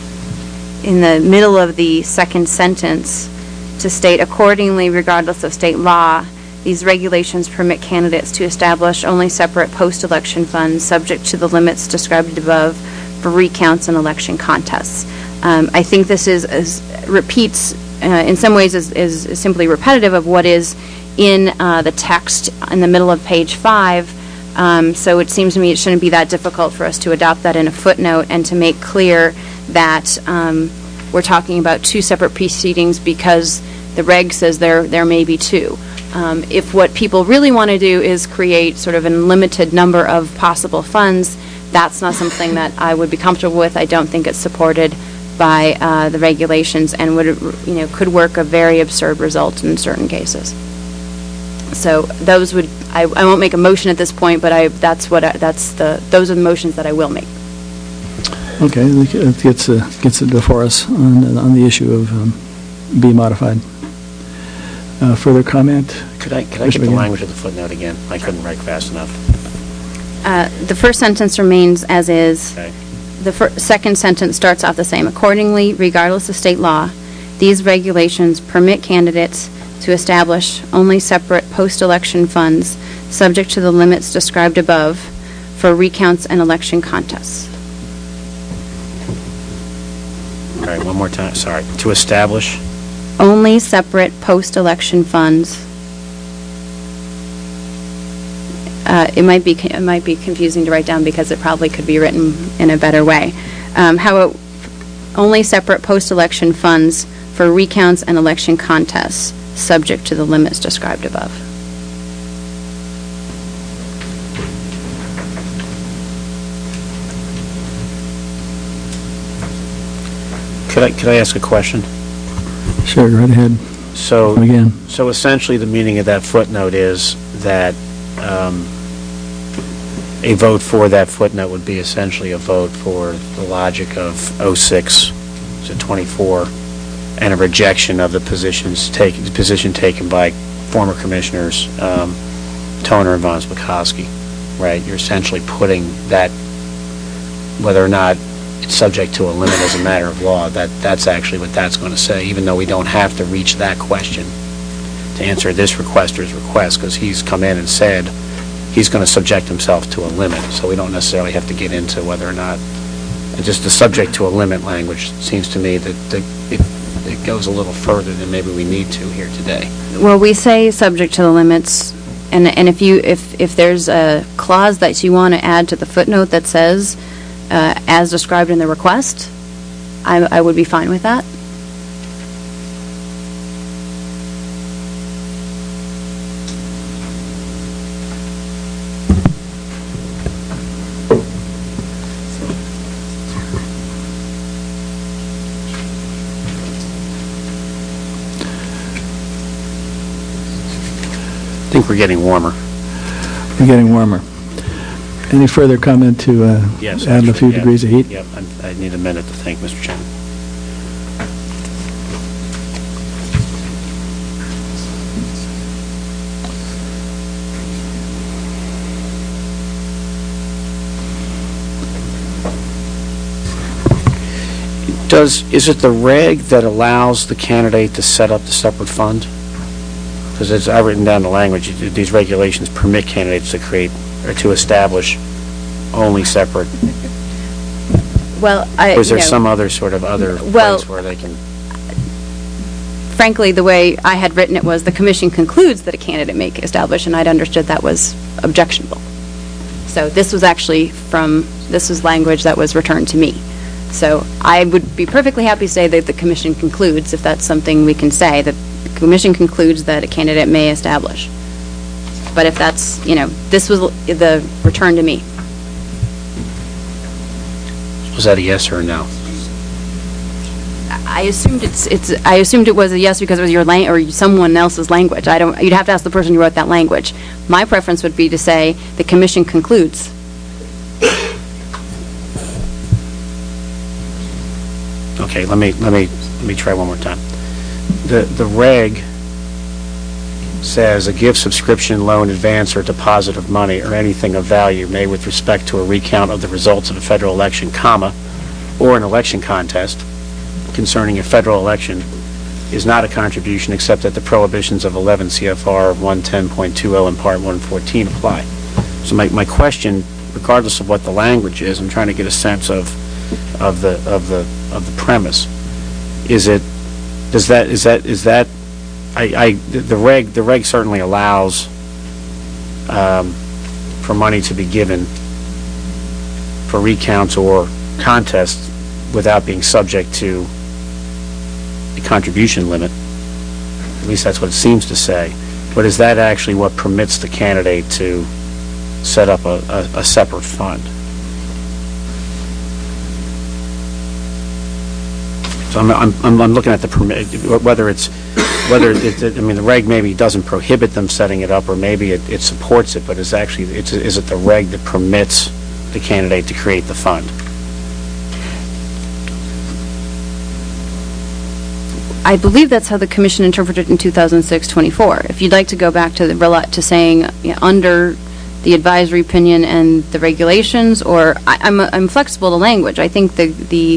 in the middle of the second sentence, to state, accordingly, regardless of state law, these regulations permit candidates to establish only separate post-election funds subject to the limits described above for recounts and election contests. Um, I think this is, is repeats, uh, in some ways, is, is, is simply repetitive of what is in uh, the text in the middle of page five, Um, So it seems to me it shouldn't be that difficult for us to adopt that in a footnote and to make clear that um, we're talking about two separate proceedings because the reg says there there may be two. Um, If what people really want to do is create sort of a limited number of possible funds, that's not something that I would be comfortable with. I don't think it's supported by uh, the regulations and would, you know, could work a very absurd result in certain cases. So those would, I, I won't make a motion at this point, but I, that's what, I, that's the, those are the motions that I will make. Okay, it gets, uh, gets it before us on, on the issue of um, be modified. Uh, further comment? Could I, could I get the language of the footnote again? I couldn't write fast enough. Uh, The first sentence remains as is. Okay. The fir- second sentence starts off the same. Accordingly, regardless of state law, these regulations permit candidates to establish only separate post-election funds subject to the limits described above for recounts and election contests. All right, one more time, sorry. To establish? Only separate post-election funds. Uh, It might be, it might be confusing to write down because it probably could be written in a better way. Um, How, it- only separate post-election funds for recounts and election contests, subject to the limits described above. Could I, could I ask a question? Sure, go right ahead. So, Again. so essentially the meaning of that footnote is that um, a vote for that footnote would be essentially a vote for the logic of oh six to twenty-four and a rejection of the positions taken, the position taken by former commissioners um, Toner and Von Spakovsky, right? You're essentially putting that, whether or not it's subject to a limit as a matter of law, that that's actually what that's going to say, even though we don't have to reach that question to answer this requester's request, because he's come in and said he's going to subject himself to a limit, so we don't necessarily have to get into whether or not, and just the subject to a limit language seems to me that the, it, it goes a little further than maybe we need to here today. Well, we say subject to the limits, and and if you if if there's a clause that you want to add to the footnote that says uh, as described in the request, I, I would be fine with that. I think we're getting warmer. We're getting warmer. Any further comment to uh, Yes. add a actually, few yeah. degrees of heat? Yep, I'm- I need a minute to think, Mister Chairman. Does, is it the reg that allows the candidate to set up the separate fund? Because as I've written down the language, these regulations permit candidates to create, or to establish only separate, Well, I or is there you know, some other sort of other Well- place where they can? frankly, the way I had written it was the commission concludes that a candidate may establish, and I'd understood that was objectionable. So this was actually from, this was language that was returned to me. So I would be perfectly happy to say that the commission concludes, if that's something we can say, that the commission concludes that a candidate may establish. But if that's, you know, this was the return to me. Was that a yes or a no? I assumed it's, it's, I assumed it was a yes because it was your lang, or someone else's language. I don't, you'd have to ask the person who wrote that language. My preference would be to say the commission concludes. Okay, let me, let me, let me try one more time. The, the reg says a gift, subscription, loan, advance, or deposit of money or anything of value made with respect to a recount of the results of a federal election, comma, or an election contest concerning a federal election is not a contribution except that the prohibitions of eleven C F R one ten point two oh and Part one fourteen apply. So my, my question, regardless of what the language is, I'm trying to get a sense of, of the, of the, of the premise. Is it, does that, is that, is that, I, I, the the reg, the reg certainly allows, um, for money to be given for recounts or contests without being subject to the contribution limit. At least that's what it seems to say. But is that actually what permits the candidate to set up a, a, a separate fund? So I'm, I'm, I'm looking at the permit, whether it's, whether it, I mean, the reg maybe doesn't prohibit them setting it up, or maybe it, it supports it, but it's actually, it's, is it the reg that permits the candidate to create the fund? I believe that's how the commission interpreted it in two thousand six twenty-four. If you'd like to go back to the to saying you know, under the advisory opinion and the regulations, or I, I'm I'm flexible to language. I think the the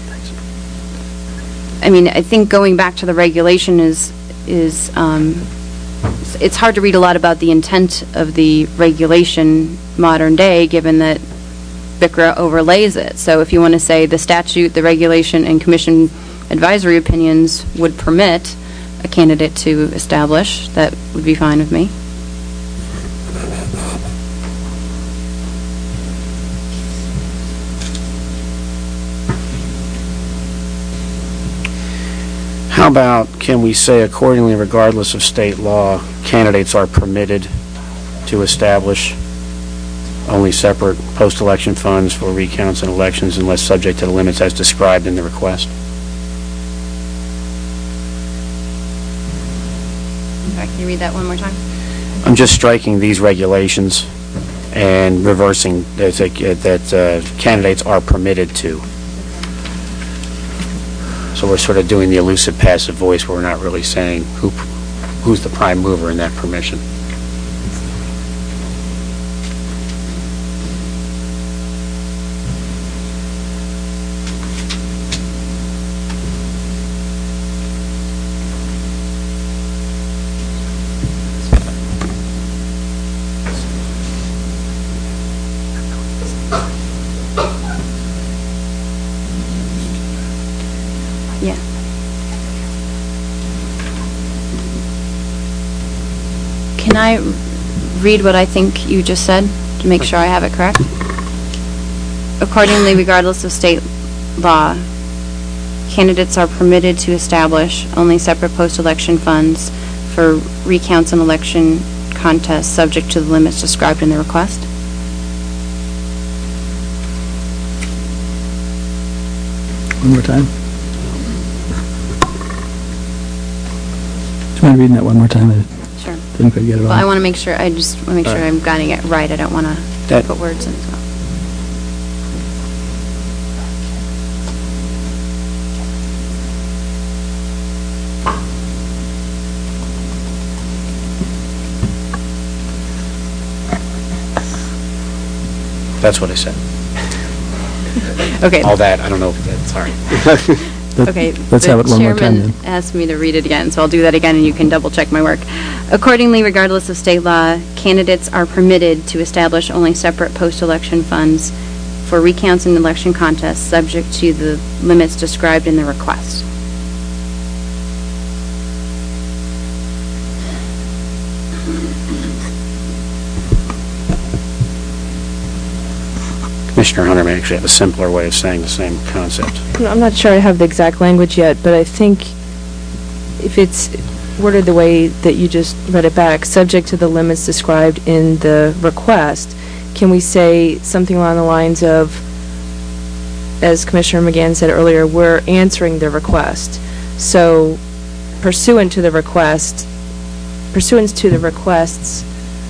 I mean I think going back to the regulation is is um, it's hard to read a lot about the intent of the regulation modern day, given that B I C R A overlays it. So if you want to say the statute, the regulation, and commission advisory opinions would permit a candidate to establish, that would be fine with me. How about, can we say accordingly, regardless of state law, candidates are permitted to establish only separate post-election funds for recounts and elections unless subject to the limits as described in the request? Can you read that one more time? I'm just striking these regulations and reversing that, uh, that uh, candidates are permitted to. So we're sort of doing the elusive passive voice where we're not really saying who, who's the prime mover in that permission. Yeah. Can I read what I think you just said to make sure I have it correct? Accordingly, regardless of state law, candidates are permitted to establish only separate post-election funds for recounts and election contests subject to the limits described in the request? One more time. Do you mind reading that one more time? I Sure. didn't quite get it all. Well, I want to make sure, I just want to make All sure right. I'm getting it right. I don't want to That- put words in as well. That's what I said. Okay. All that, I don't know if that's, sorry. Let- Okay. Let's have it one more The time chairman then. asked me to read it again, so I'll do that again, and you can double-check my work. Accordingly, regardless of state law, candidates are permitted to establish only separate post-election funds for recounts and election contests, subject to the limits described in the request. Commissioner Hunter may actually have a simpler way of saying the same concept. I'm not sure I have the exact language yet, but I think if it's worded the way that you just read it back, subject to the limits described in the request, can we say something along the lines of, as Commissioner McGann said earlier, we're answering the request. So pursuant to the request, pursuant to the request's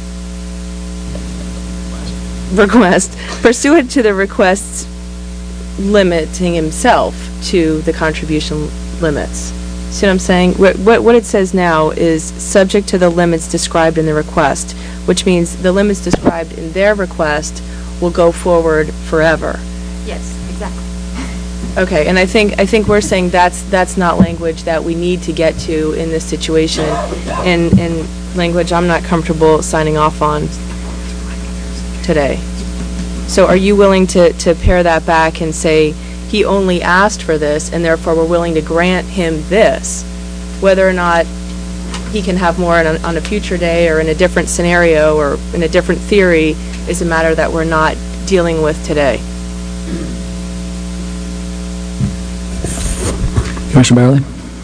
request, pursuant to the request's limiting himself to the contribution limits. See what I'm saying? What, what, what it says now is subject to the limits described in the request, which means the limits described in their request will go forward forever. Yes, exactly. Okay, and I think I think we're saying that's that's not language that we need to get to in this situation, and and language I'm not comfortable signing off on today. So are you willing to to pare that back and say he only asked for this, and therefore we're willing to grant him this, whether or not he can have more on a, on a future day or in a different scenario or in a different theory is a matter that we're not dealing with today. Commissioner Barley?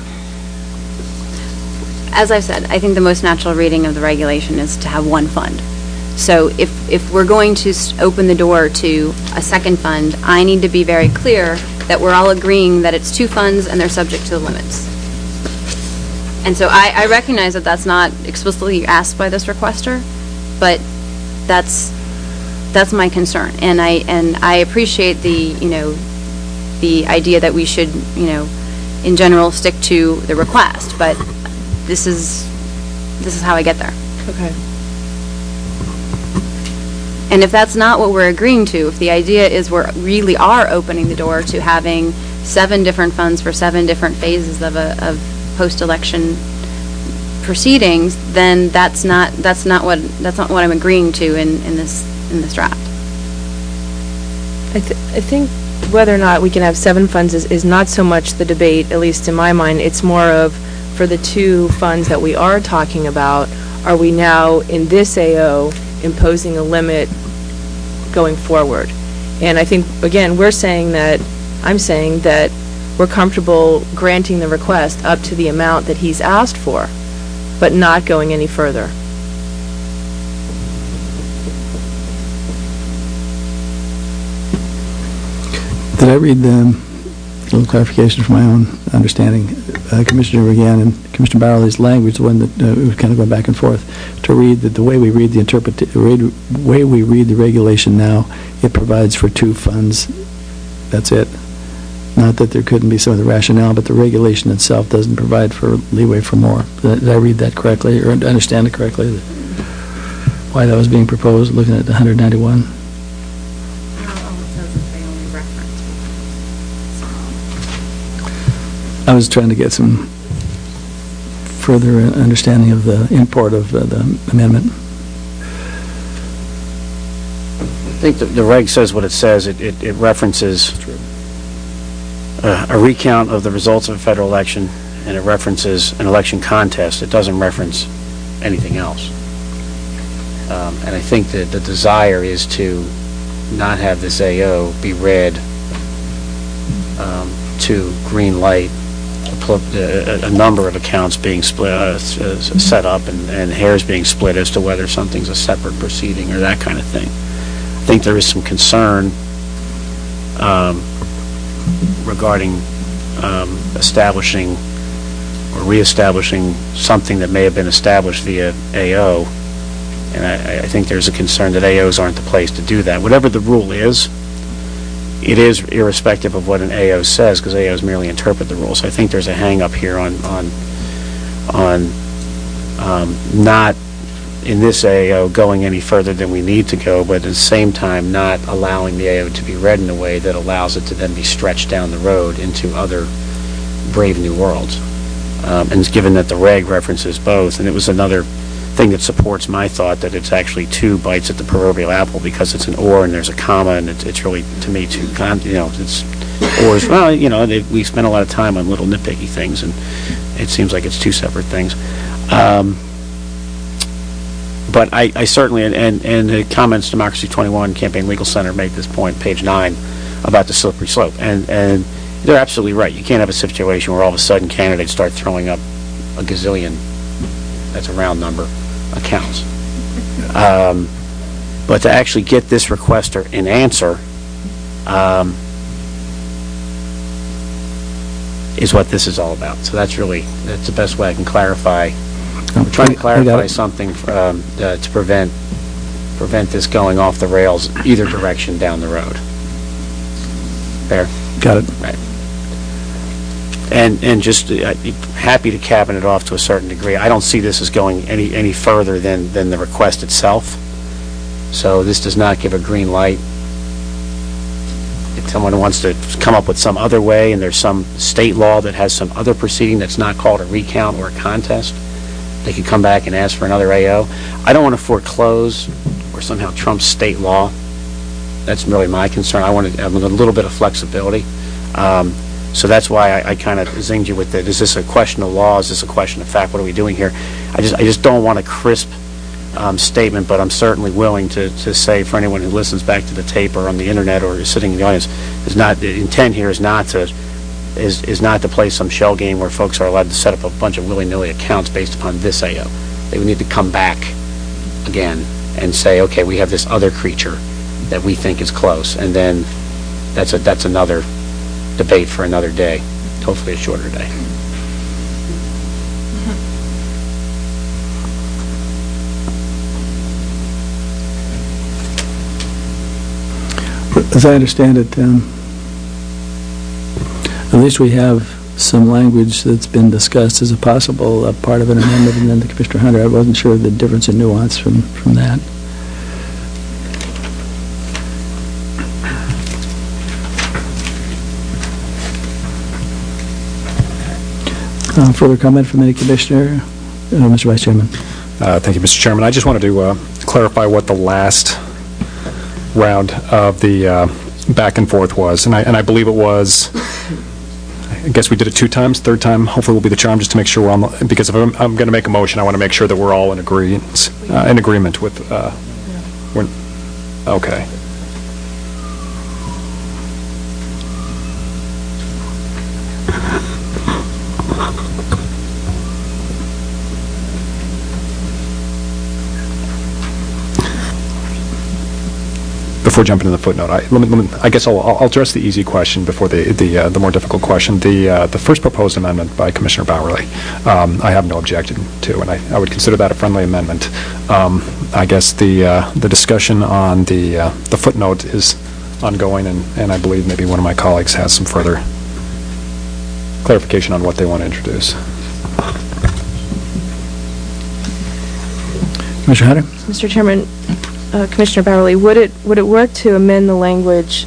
As I've said, I think the most natural reading of the regulation is to have one fund. So if, if we're going to s- open the door to a second fund, I need to be very clear that we're all agreeing that it's two funds and they're subject to the limits. And so I, I recognize that that's not explicitly asked by this requester, but that's that's my concern. And I and I appreciate the you know the idea that we should you know in general stick to the request, but this is this is how I get there. Okay. And if that's not what we're agreeing to, if the idea is we really are opening the door to having seven different funds for seven different phases of a of post-election proceedings, then that's not that's not what that's not what I'm agreeing to in, in this in this draft. I, th- I think whether or not we can have seven funds is, is not so much the debate, at least in my mind. It's more of, for the two funds that we are talking about, are we now in this A O imposing a limit going forward? And I think, again, we're saying that, I'm saying that we're comfortable granting the request up to the amount that he's asked for, but not going any further. Did I read the, a little clarification from my own understanding, uh, Commissioner Regan and Commissioner Barley's language, the one that uh, we were kind of going back and forth, to read that the way we read the interpret read, way we read the regulation now, it provides for two funds. That's it. Not that there couldn't be some of the rationale, but the regulation itself doesn't provide for leeway for more. Did I read that correctly, or understand it correctly? Why that was being proposed, looking at the one hundred ninety-one? I was trying to get some further understanding of the import of uh, the amendment. I think the, the reg says what it says. It, it, it references uh, a recount of the results of a federal election, and it references an election contest. It doesn't reference anything else. Um, and I think that the desire is to not have this A O be read um, to green light A, a number of accounts being split, uh, set up, and, and hairs being split as to whether something's a separate proceeding or that kind of thing. I think there is some concern um, regarding um, establishing or reestablishing something that may have been established via A O, and I, I think there's a concern that A Os aren't the place to do that. Whatever the rule is, it is irrespective of what an A O says, because A Os merely interpret the rules. So I think there's a hang-up here on on on um, not in this A O going any further than we need to go, but at the same time not allowing the A O to be read in a way that allows it to then be stretched down the road into other brave new worlds. Um, and given that the reg references both, and it was another thing that supports my thought that it's actually two bites at the proverbial apple, because it's an or and there's a comma, and it's, it's really, to me, two, you know, it's ors. Well, you know, they, we spend a lot of time on little nitpicky things, and it seems like it's two separate things. Um, but I, I certainly, and, and, and the comments Democracy twenty-one Campaign Legal Center made this point, page nine, about the slippery slope, and and they're absolutely right. You can't have a situation where all of a sudden candidates start throwing up a gazillion, that's a round number, accounts. Um, but to actually get this requester an answer um, is what this is all about. So that's really, that's the best way I can clarify. We're trying to clarify something um, uh, to prevent prevent this going off the rails either direction down the road. Fair? Got it. Right. And and just uh, happy to cabin it off to a certain degree. I don't see this as going any any further than than the request itself. So this does not give a green light. If someone wants to come up with some other way, and there's some state law that has some other proceeding that's not called a recount or a contest, they could come back and ask for another A O. I don't want to foreclose or somehow trump state law. That's really my concern. I want to have a little bit of flexibility. Um, So that's why I, I kind of zinged you with it. Is this a question of law? Is this a question of fact? What are we doing here? I just I just don't want a crisp um, statement, but I'm certainly willing to, to say for anyone who listens back to the tape or on the internet or is sitting in the audience, is not the intent here is not to is is not to play some shell game where folks are allowed to set up a bunch of willy-nilly accounts based upon this A O. They would need to come back again and say, okay, we have this other creature that we think is close, and then that's a that's another debate for another day, hopefully a shorter day. As I understand it, um, at least we have some language that's been discussed as a possible uh, part of an amendment, and then to Commissioner Hunter, I wasn't sure of the difference in nuance from, from that. Uh, further comment from any commissioner? Uh, Mister Vice Chairman. Uh, thank you, Mister Chairman. I just wanted to uh, clarify what the last round of the uh, back and forth was, and I and I believe it was. I guess we did it two times. Third time, hopefully, will be the charm, just to make sure we're on. The, because if I'm, I'm going to make a motion, I want to make sure that we're all in agreement. Uh, in agreement with. Uh, when, okay. Before jumping to the footnote, I, let me, let me, I guess I'll, I'll address the easy question before the the, uh, the more difficult question. The uh, the first proposed amendment by Commissioner Bowerly, um, I have no objection to, and I, I would consider that a friendly amendment. Um, I guess the uh, the discussion on the uh, the footnote is ongoing, and, and I believe maybe one of my colleagues has some further clarification on what they want to introduce. Commissioner Hunter? Mister Chairman, uh, Commissioner Bowerly, would it would it work to amend the language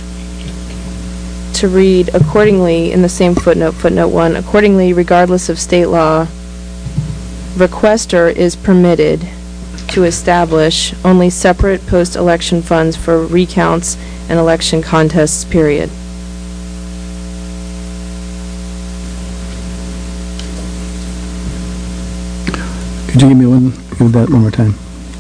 to read accordingly in the same footnote, footnote one, accordingly, regardless of state law, requester is permitted to establish only separate post-election funds for recounts and election contests, period? Could you give me one, give that one more time?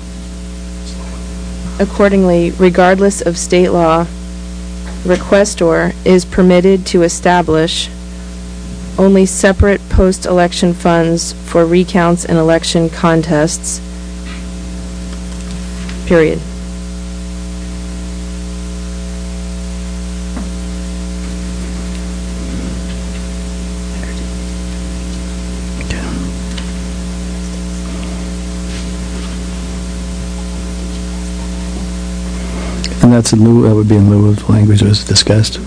Accordingly, regardless of state law, requestor is permitted to establish only separate post-election funds for recounts and election contests, period. And that's in lieu, that would be in lieu of language that was discussed.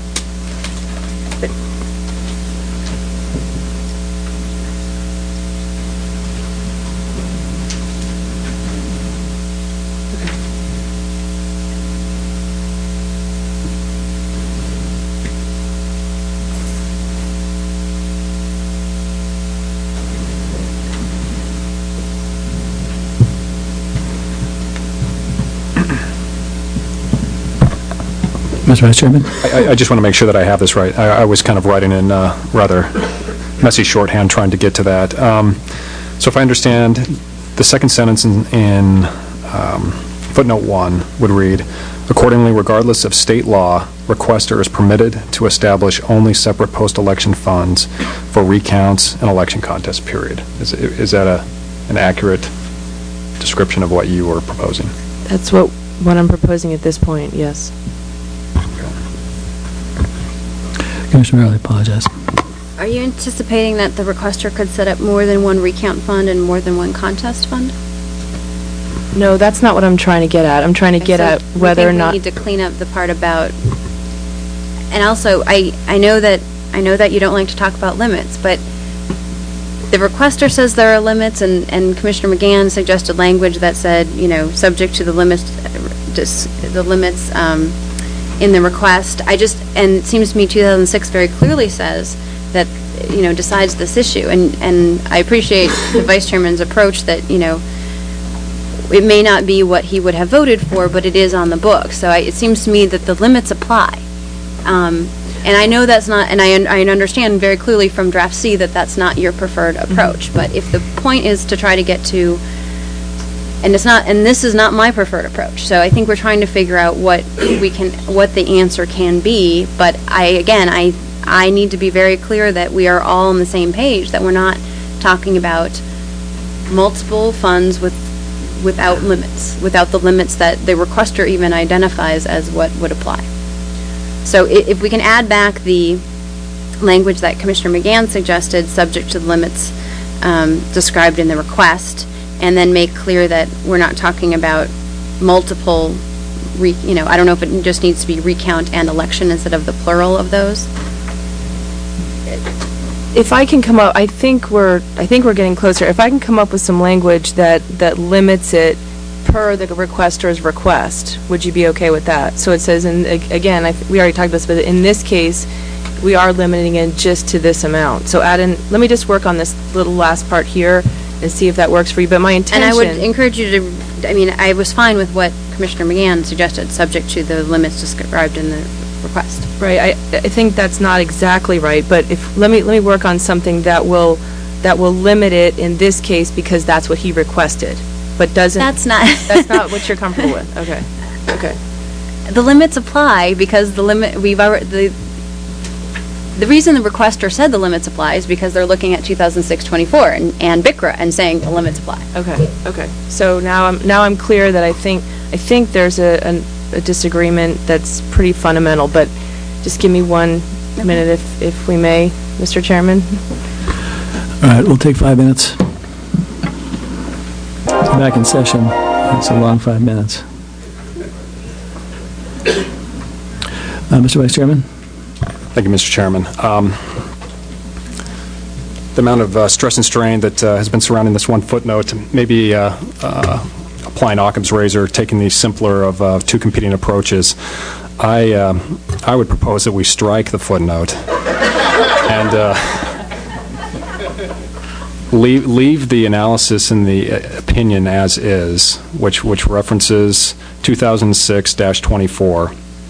Mister Vice Chairman? I, I just want to make sure that I have this right. I, I was kind of writing in uh, rather messy shorthand trying to get to that. Um, so if I understand, the second sentence in, in um, footnote one would read, accordingly, regardless of state law, requester is permitted to establish only separate post-election funds for recounts and election contests, period. Is, is that a, an accurate description of what you were proposing? That's what, what I'm proposing at this point, yes. Commissioner Merrill, I apologize. Are you anticipating that the requester could set up more than one recount fund and more than one contest fund? No, that's not what I'm trying to get at. I'm trying to get so at whether or not... we need to clean up the part about... And also, I, I know that I know that you don't like to talk about limits, but the requester says there are limits, and, and Commissioner McGann suggested language that said, you know, subject to the limits, the limits um, in the request. I just, and it seems to me two thousand six very clearly says that, you know, decides this issue. And, and I appreciate the Vice Chairman's approach that, you know, it may not be what he would have voted for, but it is on the book. So I, it seems to me that the limits apply. Um, And I know that's not, and I, un- I understand very clearly from draft C that that's not your preferred approach. But if the point is to try to get to, and it's not, and this is not my preferred approach. So I think we're trying to figure out what we can, what the answer can be. But I, again, I, I need to be very clear that we are all on the same page, that we're not talking about multiple funds with, without limits, without the limits that the requester even identifies as what would apply. So i- if we can add back the language that Commissioner McGann suggested, subject to the limits um, described in the request, and then make clear that we're not talking about multiple, re, you know, I don't know if it just needs to be recount and election instead of the plural of those. If I can come up, I think we're, I think we're getting closer. If I can come up with some language that, that limits it per the requester's request, would you be okay with that? So it says, in, again, I, we already talked about this, but in this case, we are limiting it just to this amount. So add in, let me just work on this little last part here and see if that works for you. But my intention... And I would encourage you to, I mean, I was fine with what Commissioner McGann suggested, subject to the limits described in the request. Right. I, I think that's not exactly right, but if, let me, let me work on something that will, that will limit it in this case because that's what he requested, but doesn't... That's not... That's not what you're comfortable with. Okay. Okay. The limits apply because the limit, we've already, the, the reason the requester said the limits apply is because they're looking at two thousand six twenty-four and, and B I C R A and saying the limits apply. Okay. Okay. So now I'm, now I'm clear that I think, I think there's a, a, a disagreement that's pretty fundamental, but just give me one okay. minute if, if we may, Mister Chairman. All right, we'll take five minutes. Back in session. It's a long five minutes. Uh, Mister Vice Chairman? Thank you, Mister Chairman. Um, the amount of uh, stress and strain that uh, has been surrounding this one footnote, maybe uh, uh, applying Occam's razor, taking the simpler of uh, two competing approaches, I, um, I would propose that we strike the footnote and uh, leave, leave the analysis in the opinion as is, which, which references two thousand six dash twenty-four.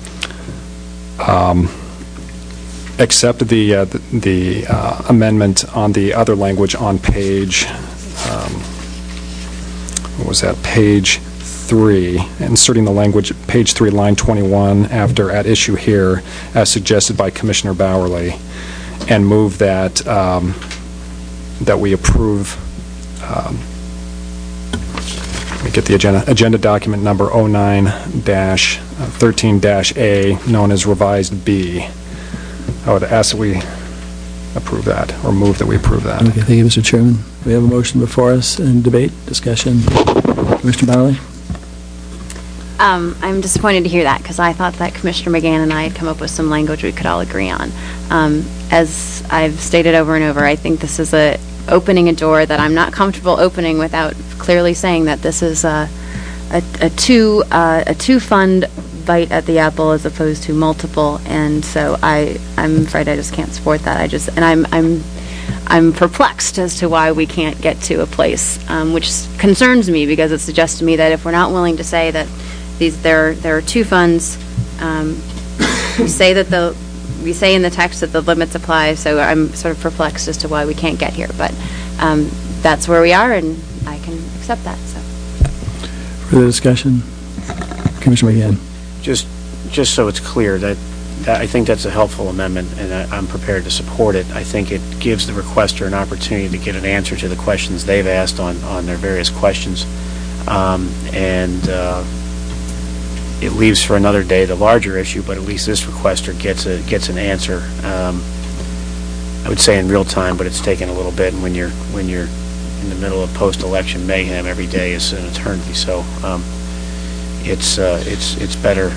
Um, accept the uh, the, the uh, amendment on the other language on page, um, what was that, page three, inserting the language, page three, line twenty-one, after at issue here, as suggested by Commissioner Bowerly, and move that, um, that we approve, um, let me get the agenda, agenda document number oh nine dash thirteen dash A, known as revised B. I would ask that we approve that, or move that we approve that. Okay, thank you, Mister Chairman. We have a motion before us in debate, discussion. Commissioner Bowerly? Um, I'm disappointed to hear that because I thought that Commissioner McGann and I had come up with some language we could all agree on. Um, as I've stated over and over, I think this is a opening a door that I'm not comfortable opening without clearly saying that this is a, a, a two uh, a two fund bite at the apple as opposed to multiple, and so I I'm afraid I just can't support that. I just and I'm I'm I'm perplexed as to why we can't get to a place, um, which concerns me because it suggests to me that if we're not willing to say that these there there are two funds, um, we say that the we say in the text that the limits apply. So I'm sort of perplexed as to why we can't get here, but um, that's where we are, and I can accept that. So. Further discussion, Commissioner McGann. Just, just so it's clear that, that I think that's a helpful amendment, and I, I'm prepared to support it. I think it gives the requester an opportunity to get an answer to the questions they've asked on, on their various questions, um, and uh, it leaves for another day the larger issue. But at least this requester gets a gets an answer. Um, I would say in real time, but it's taken a little bit. And when you're when you're in the middle of post-election mayhem, every day is an eternity. So. Um, It's uh, it's it's better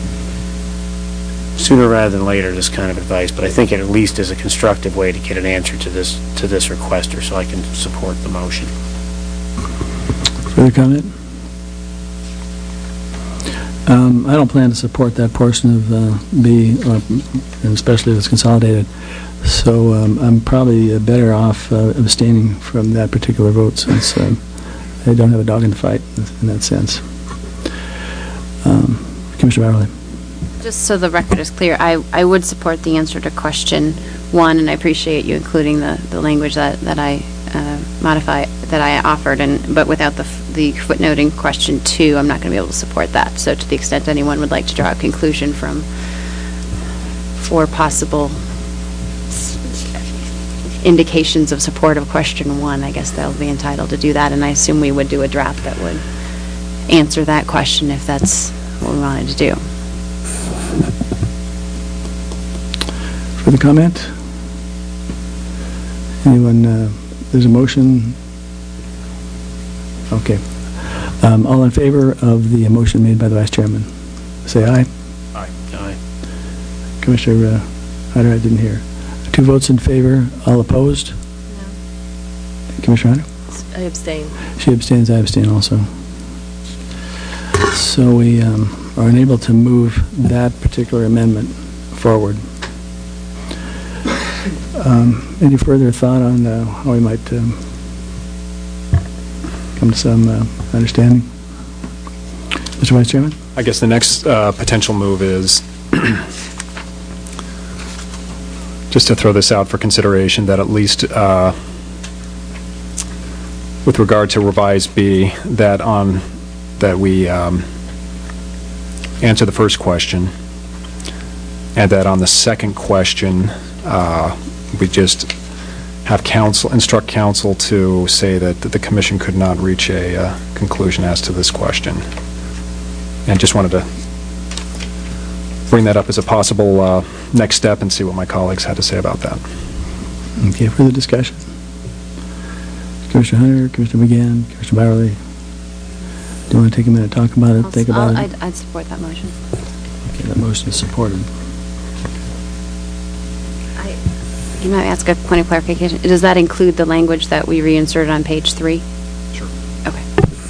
sooner rather than later, this kind of advice. But I think it at least is a constructive way to get an answer to this to this requester, so I can support the motion. Further comment? Um, I don't plan to support that portion of uh, B, or, and especially if it's consolidated. So um, I'm probably uh, better off uh, abstaining from that particular vote, since uh, I don't have a dog in the fight in that sense. Um, Commissioner Bowerly. Just so the record is clear, I, I would support the answer to question one, and I appreciate you including the, the language that, that I uh, modify, that I offered, and but without the, f- the footnoting question two, I'm not going to be able to support that. So to the extent anyone would like to draw a conclusion from four possible s- indications of support of question one, I guess they'll be entitled to do that, and I assume we would do a draft that would answer that question if that's what we wanted to do. Further comment? Anyone, uh, there's a motion? Okay. Um, all in favor of the motion made by the Vice Chairman? Say aye. Aye. Aye. Commissioner uh, Hunter, I didn't hear. Two votes in favor, all opposed? No. Commissioner Hunter? I abstain. She abstains, I abstain also. So we um, are unable to move that particular amendment forward. Um, any further thought on uh, how we might um, come to some uh, understanding? Mister Vice Chairman? I guess the next uh, potential move is just to throw this out for consideration, that at least uh, with regard to revised B, that on that we um, answer the first question, and that on the second question uh, we just have counsel instruct counsel to say that, that the commission could not reach a uh, conclusion as to this question. And just wanted to bring that up as a possible uh, next step and see what my colleagues had to say about that. Okay, further discussion? Commissioner Hunter, Commissioner McGann, Commissioner Bowerly, do you want to take a minute to talk about it, I'll think s- about I'll- it? I'd, I'd support that motion. Okay, that motion is supported. I, you might ask a point of clarification. Does that include the language that we reinserted on page three? Sure. Okay.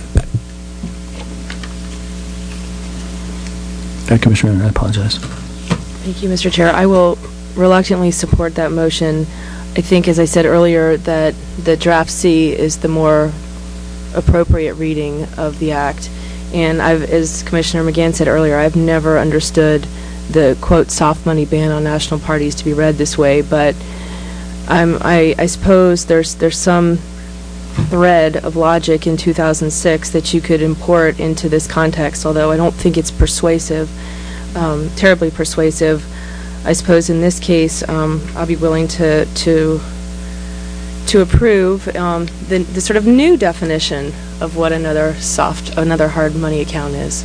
Uh, Commissioner Hunter, I apologize. Thank you, Mister Chair. I will reluctantly support that motion. I think, as I said earlier, that the draft C is the more appropriate reading of the Act. And I've, as Commissioner McGann said earlier, I've never understood the, quote, soft money ban on national parties to be read this way, but um, I, I suppose there's, there's some thread of logic in two thousand six that you could import into this context, although I don't think it's persuasive, um, terribly persuasive. I suppose in this case, um, I'll be willing to to to approve um, the, the sort of new definition of what another soft, another hard money account is.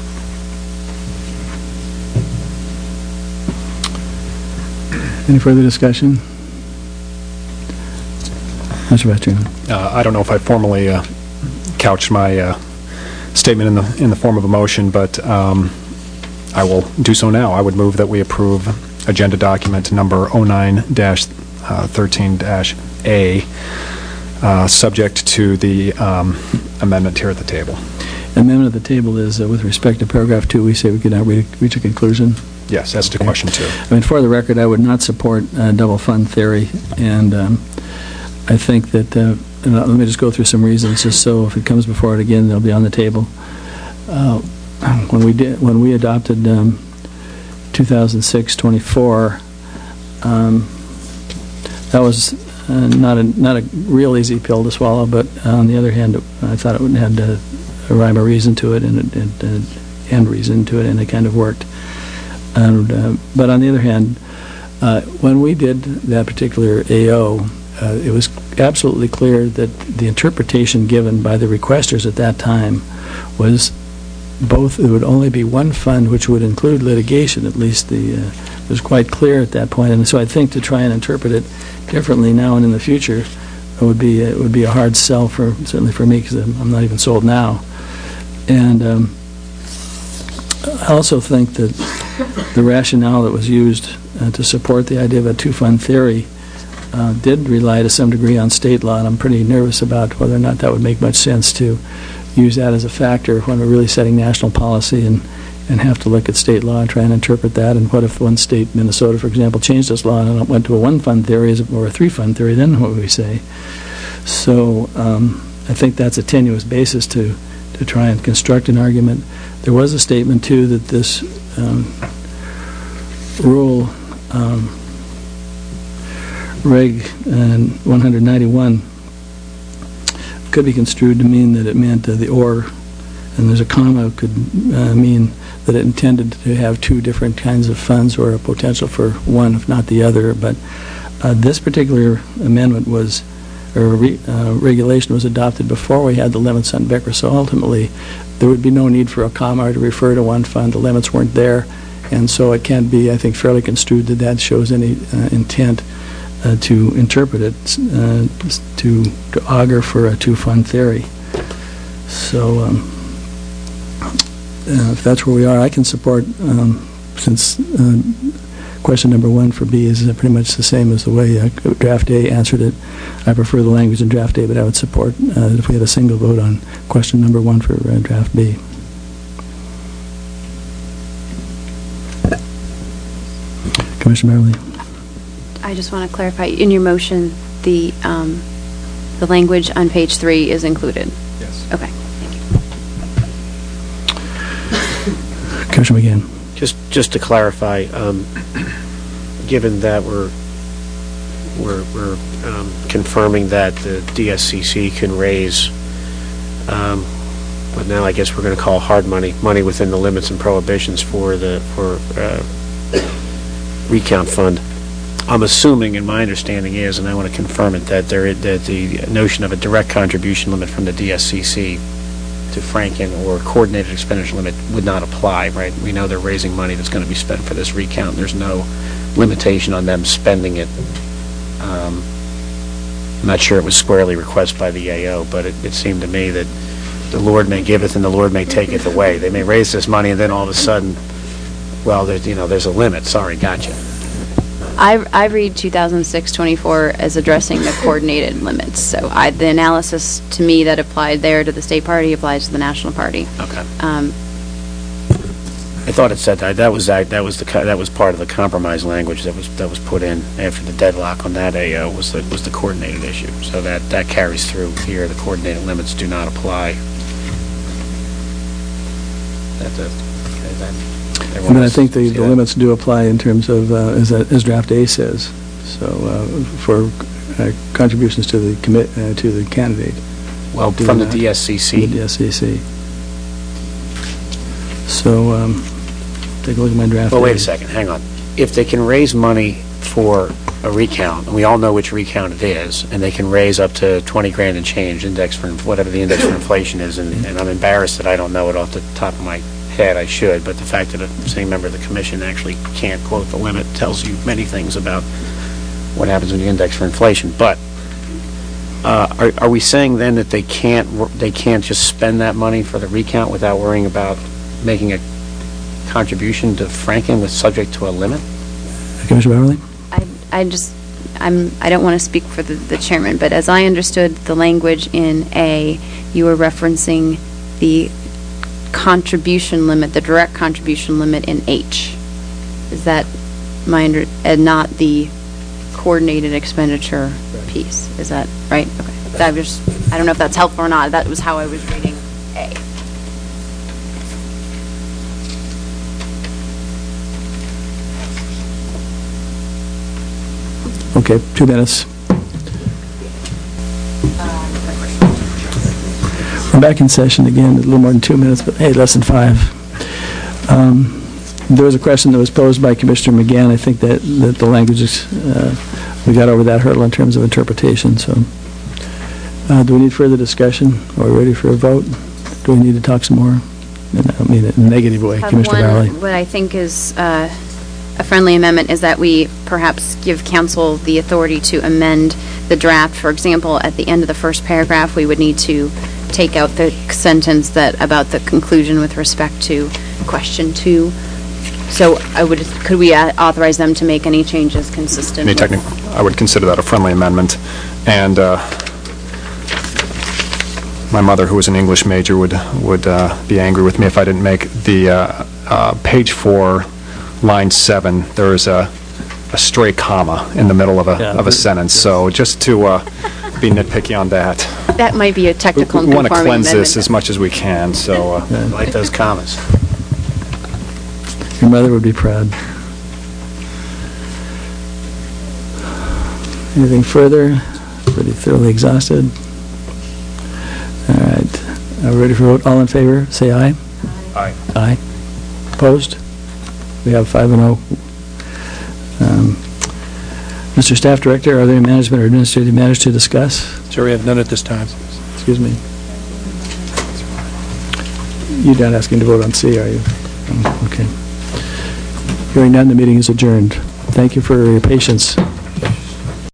Any further discussion? Mister Vice Chairman. Uh, I don't know if I formally uh, couched my uh, statement in the in the form of a motion, but um, I will do so now. I would move that we approve agenda document number oh nine dash thirteen dash A, uh, subject to the um, amendment here at the table. Amendment at the table is, uh, with respect to paragraph two, we say we could now re- reach a conclusion. Yes, that's to question two. I mean, for the record, I would not support uh, double fund theory, and um, I think that, uh, and let me just go through some reasons, just so if it comes before it again, they'll be on the table. Uh, when we did, when we adopted um, two thousand six twenty-four, um, that was uh, not a not a real easy pill to swallow, but uh, on the other hand, I thought it had uh, a rhyme or reason to it, and it, it uh, and reason to it, and it kind of worked. And uh, but on the other hand, uh, when we did that particular A O, uh, it was absolutely clear that the interpretation given by the requesters at that time was both, it would only be one fund which would include litigation, at least the, uh, it was quite clear at that point. And so I think to try and interpret it differently now and in the future it would be, it would be a hard sell, for certainly for me, because I'm, I'm not even sold now. And um, I also think that the rationale that was used uh, to support the idea of a two-fund theory uh, did rely to some degree on state law, and I'm pretty nervous about whether or not that would make much sense to use that as a factor when we're really setting national policy and, and have to look at state law and try and interpret that. And what if one state, Minnesota, for example, changed its law and went to a one-fund theory or a three-fund theory, then what would we say? So um, I think that's a tenuous basis to, to try and construct an argument. There was a statement, too, that this um, rule, um, Reg uh, one ninety-one, could be construed to mean that it meant uh, the or, and there's a comma, could uh, mean that it intended to have two different kinds of funds or a potential for one, if not the other. But uh, this particular amendment was, or re, uh, regulation was adopted before we had the limits on Becker, so ultimately there would be no need for a comma to refer to one fund. The limits weren't there, and so it can't be, I think, fairly construed that that shows any uh, intent uh, to interpret it uh, to, to augur for a two-fund theory. So um, uh, if that's where we are, I can support, um, since uh, question number one for B is uh, pretty much the same as the way uh, draft A answered it. I prefer the language in draft A, but I would support uh, if we had a single vote on question number one for uh, draft B. Commissioner Merrily. I just want to clarify, in your motion, the um, the language on page three is included? Yes. Okay. Commissioner McGann. Just, just to clarify, um, given that we're we're, we're um, confirming that the D S C C can raise, um, what now I guess we're going to call hard money, money within the limits and prohibitions for the for uh, recount fund. I'm assuming, and my understanding is, and I want to confirm it, that there that the notion of a direct contribution limit from the D S C C to franking or coordinated expenditure limit would not apply, right? We know they're raising money that's going to be spent for this recount. There's no limitation on them spending it. Um, I'm not sure it was squarely requested by the A O, but it, it seemed to me that the Lord may giveth and the Lord may taketh away. They may raise this money and then all of a sudden, well, there's, you know, there's a limit. Sorry, gotcha. I, I read two thousand six twenty-four as addressing the coordinated limits. So I, the analysis to me that applied there to the state party applies to the national party. Okay. Um, I thought it said that. That was that. That was the that was part of the compromise language that was that was put in after the deadlock on that A O was the was the coordinated issue. So that that carries through here. The coordinated limits do not apply. That's it. Okay, then. But I think the, the limits do apply in terms of, uh, as, as draft A says, so uh, for uh, contributions to the commit uh, to the candidate. Well, do from the not, D S C C. The D S C C. So um, take a look at my draft. Well, A. wait a second. Hang on. If they can raise money for a recount, and we all know which recount it is, and they can raise up to twenty grand and change index for whatever the index for inflation is, and, and I'm embarrassed that I don't know it off the top of my head. I should, but the fact that a sitting member of the commission actually can't quote the limit tells you many things about what happens when you index for inflation. But uh, are, are we saying then that they can't they can't just spend that money for the recount without worrying about making a contribution to franking with subject to a limit? Commissioner Beverly? I, I just, I'm, I don't want to speak for the, the chairman, but as I understood the language in A, you were referencing the contribution limit, the direct contribution limit in H. Is that my under, and not the coordinated expenditure piece? Is that right? Okay. That was, I don't know if that's helpful or not. That was how I was reading A. Okay, two minutes. We're back in session again, a little more than two minutes, but hey, less than five. Um, there was a question that was posed by Commissioner McGann. I think that, that the language is, uh, we got over that hurdle in terms of interpretation. So, uh, do we need further discussion? Are we ready for a vote? Do we need to talk some more? I don't mean it in a negative way, Have Commissioner one, Barley. What I think is uh, a friendly amendment is that we perhaps give council the authority to amend the draft. For example, at the end of the first paragraph, we would need to take out the sentence that about the conclusion with respect to question two. So I would, could we uh, authorize them to make any changes consistent Any with... technical, I would consider that a friendly amendment. And uh, my mother, who was an English major, would would uh, be angry with me if I didn't make the uh, uh, page four, line seven. There is a a stray comma in the middle of a Yeah, of a sentence. yes. So just to uh, be nitpicky on that. That might be a technical We, and we want to conforming cleanse amendment. this as much as we can. So uh, I like those commas. Your mother would be proud. Anything further? Pretty thoroughly exhausted. All right. Are we ready for vote? All in favor, say aye. Aye. Aye. Opposed? We have five and oh. Um, Mister Staff Director, are there any management or administrative matters to discuss? Sir, we have none at this time. Excuse me. You're not asking to vote on C, are you? Oh, okay. Hearing none, the meeting is adjourned. Thank you for your patience.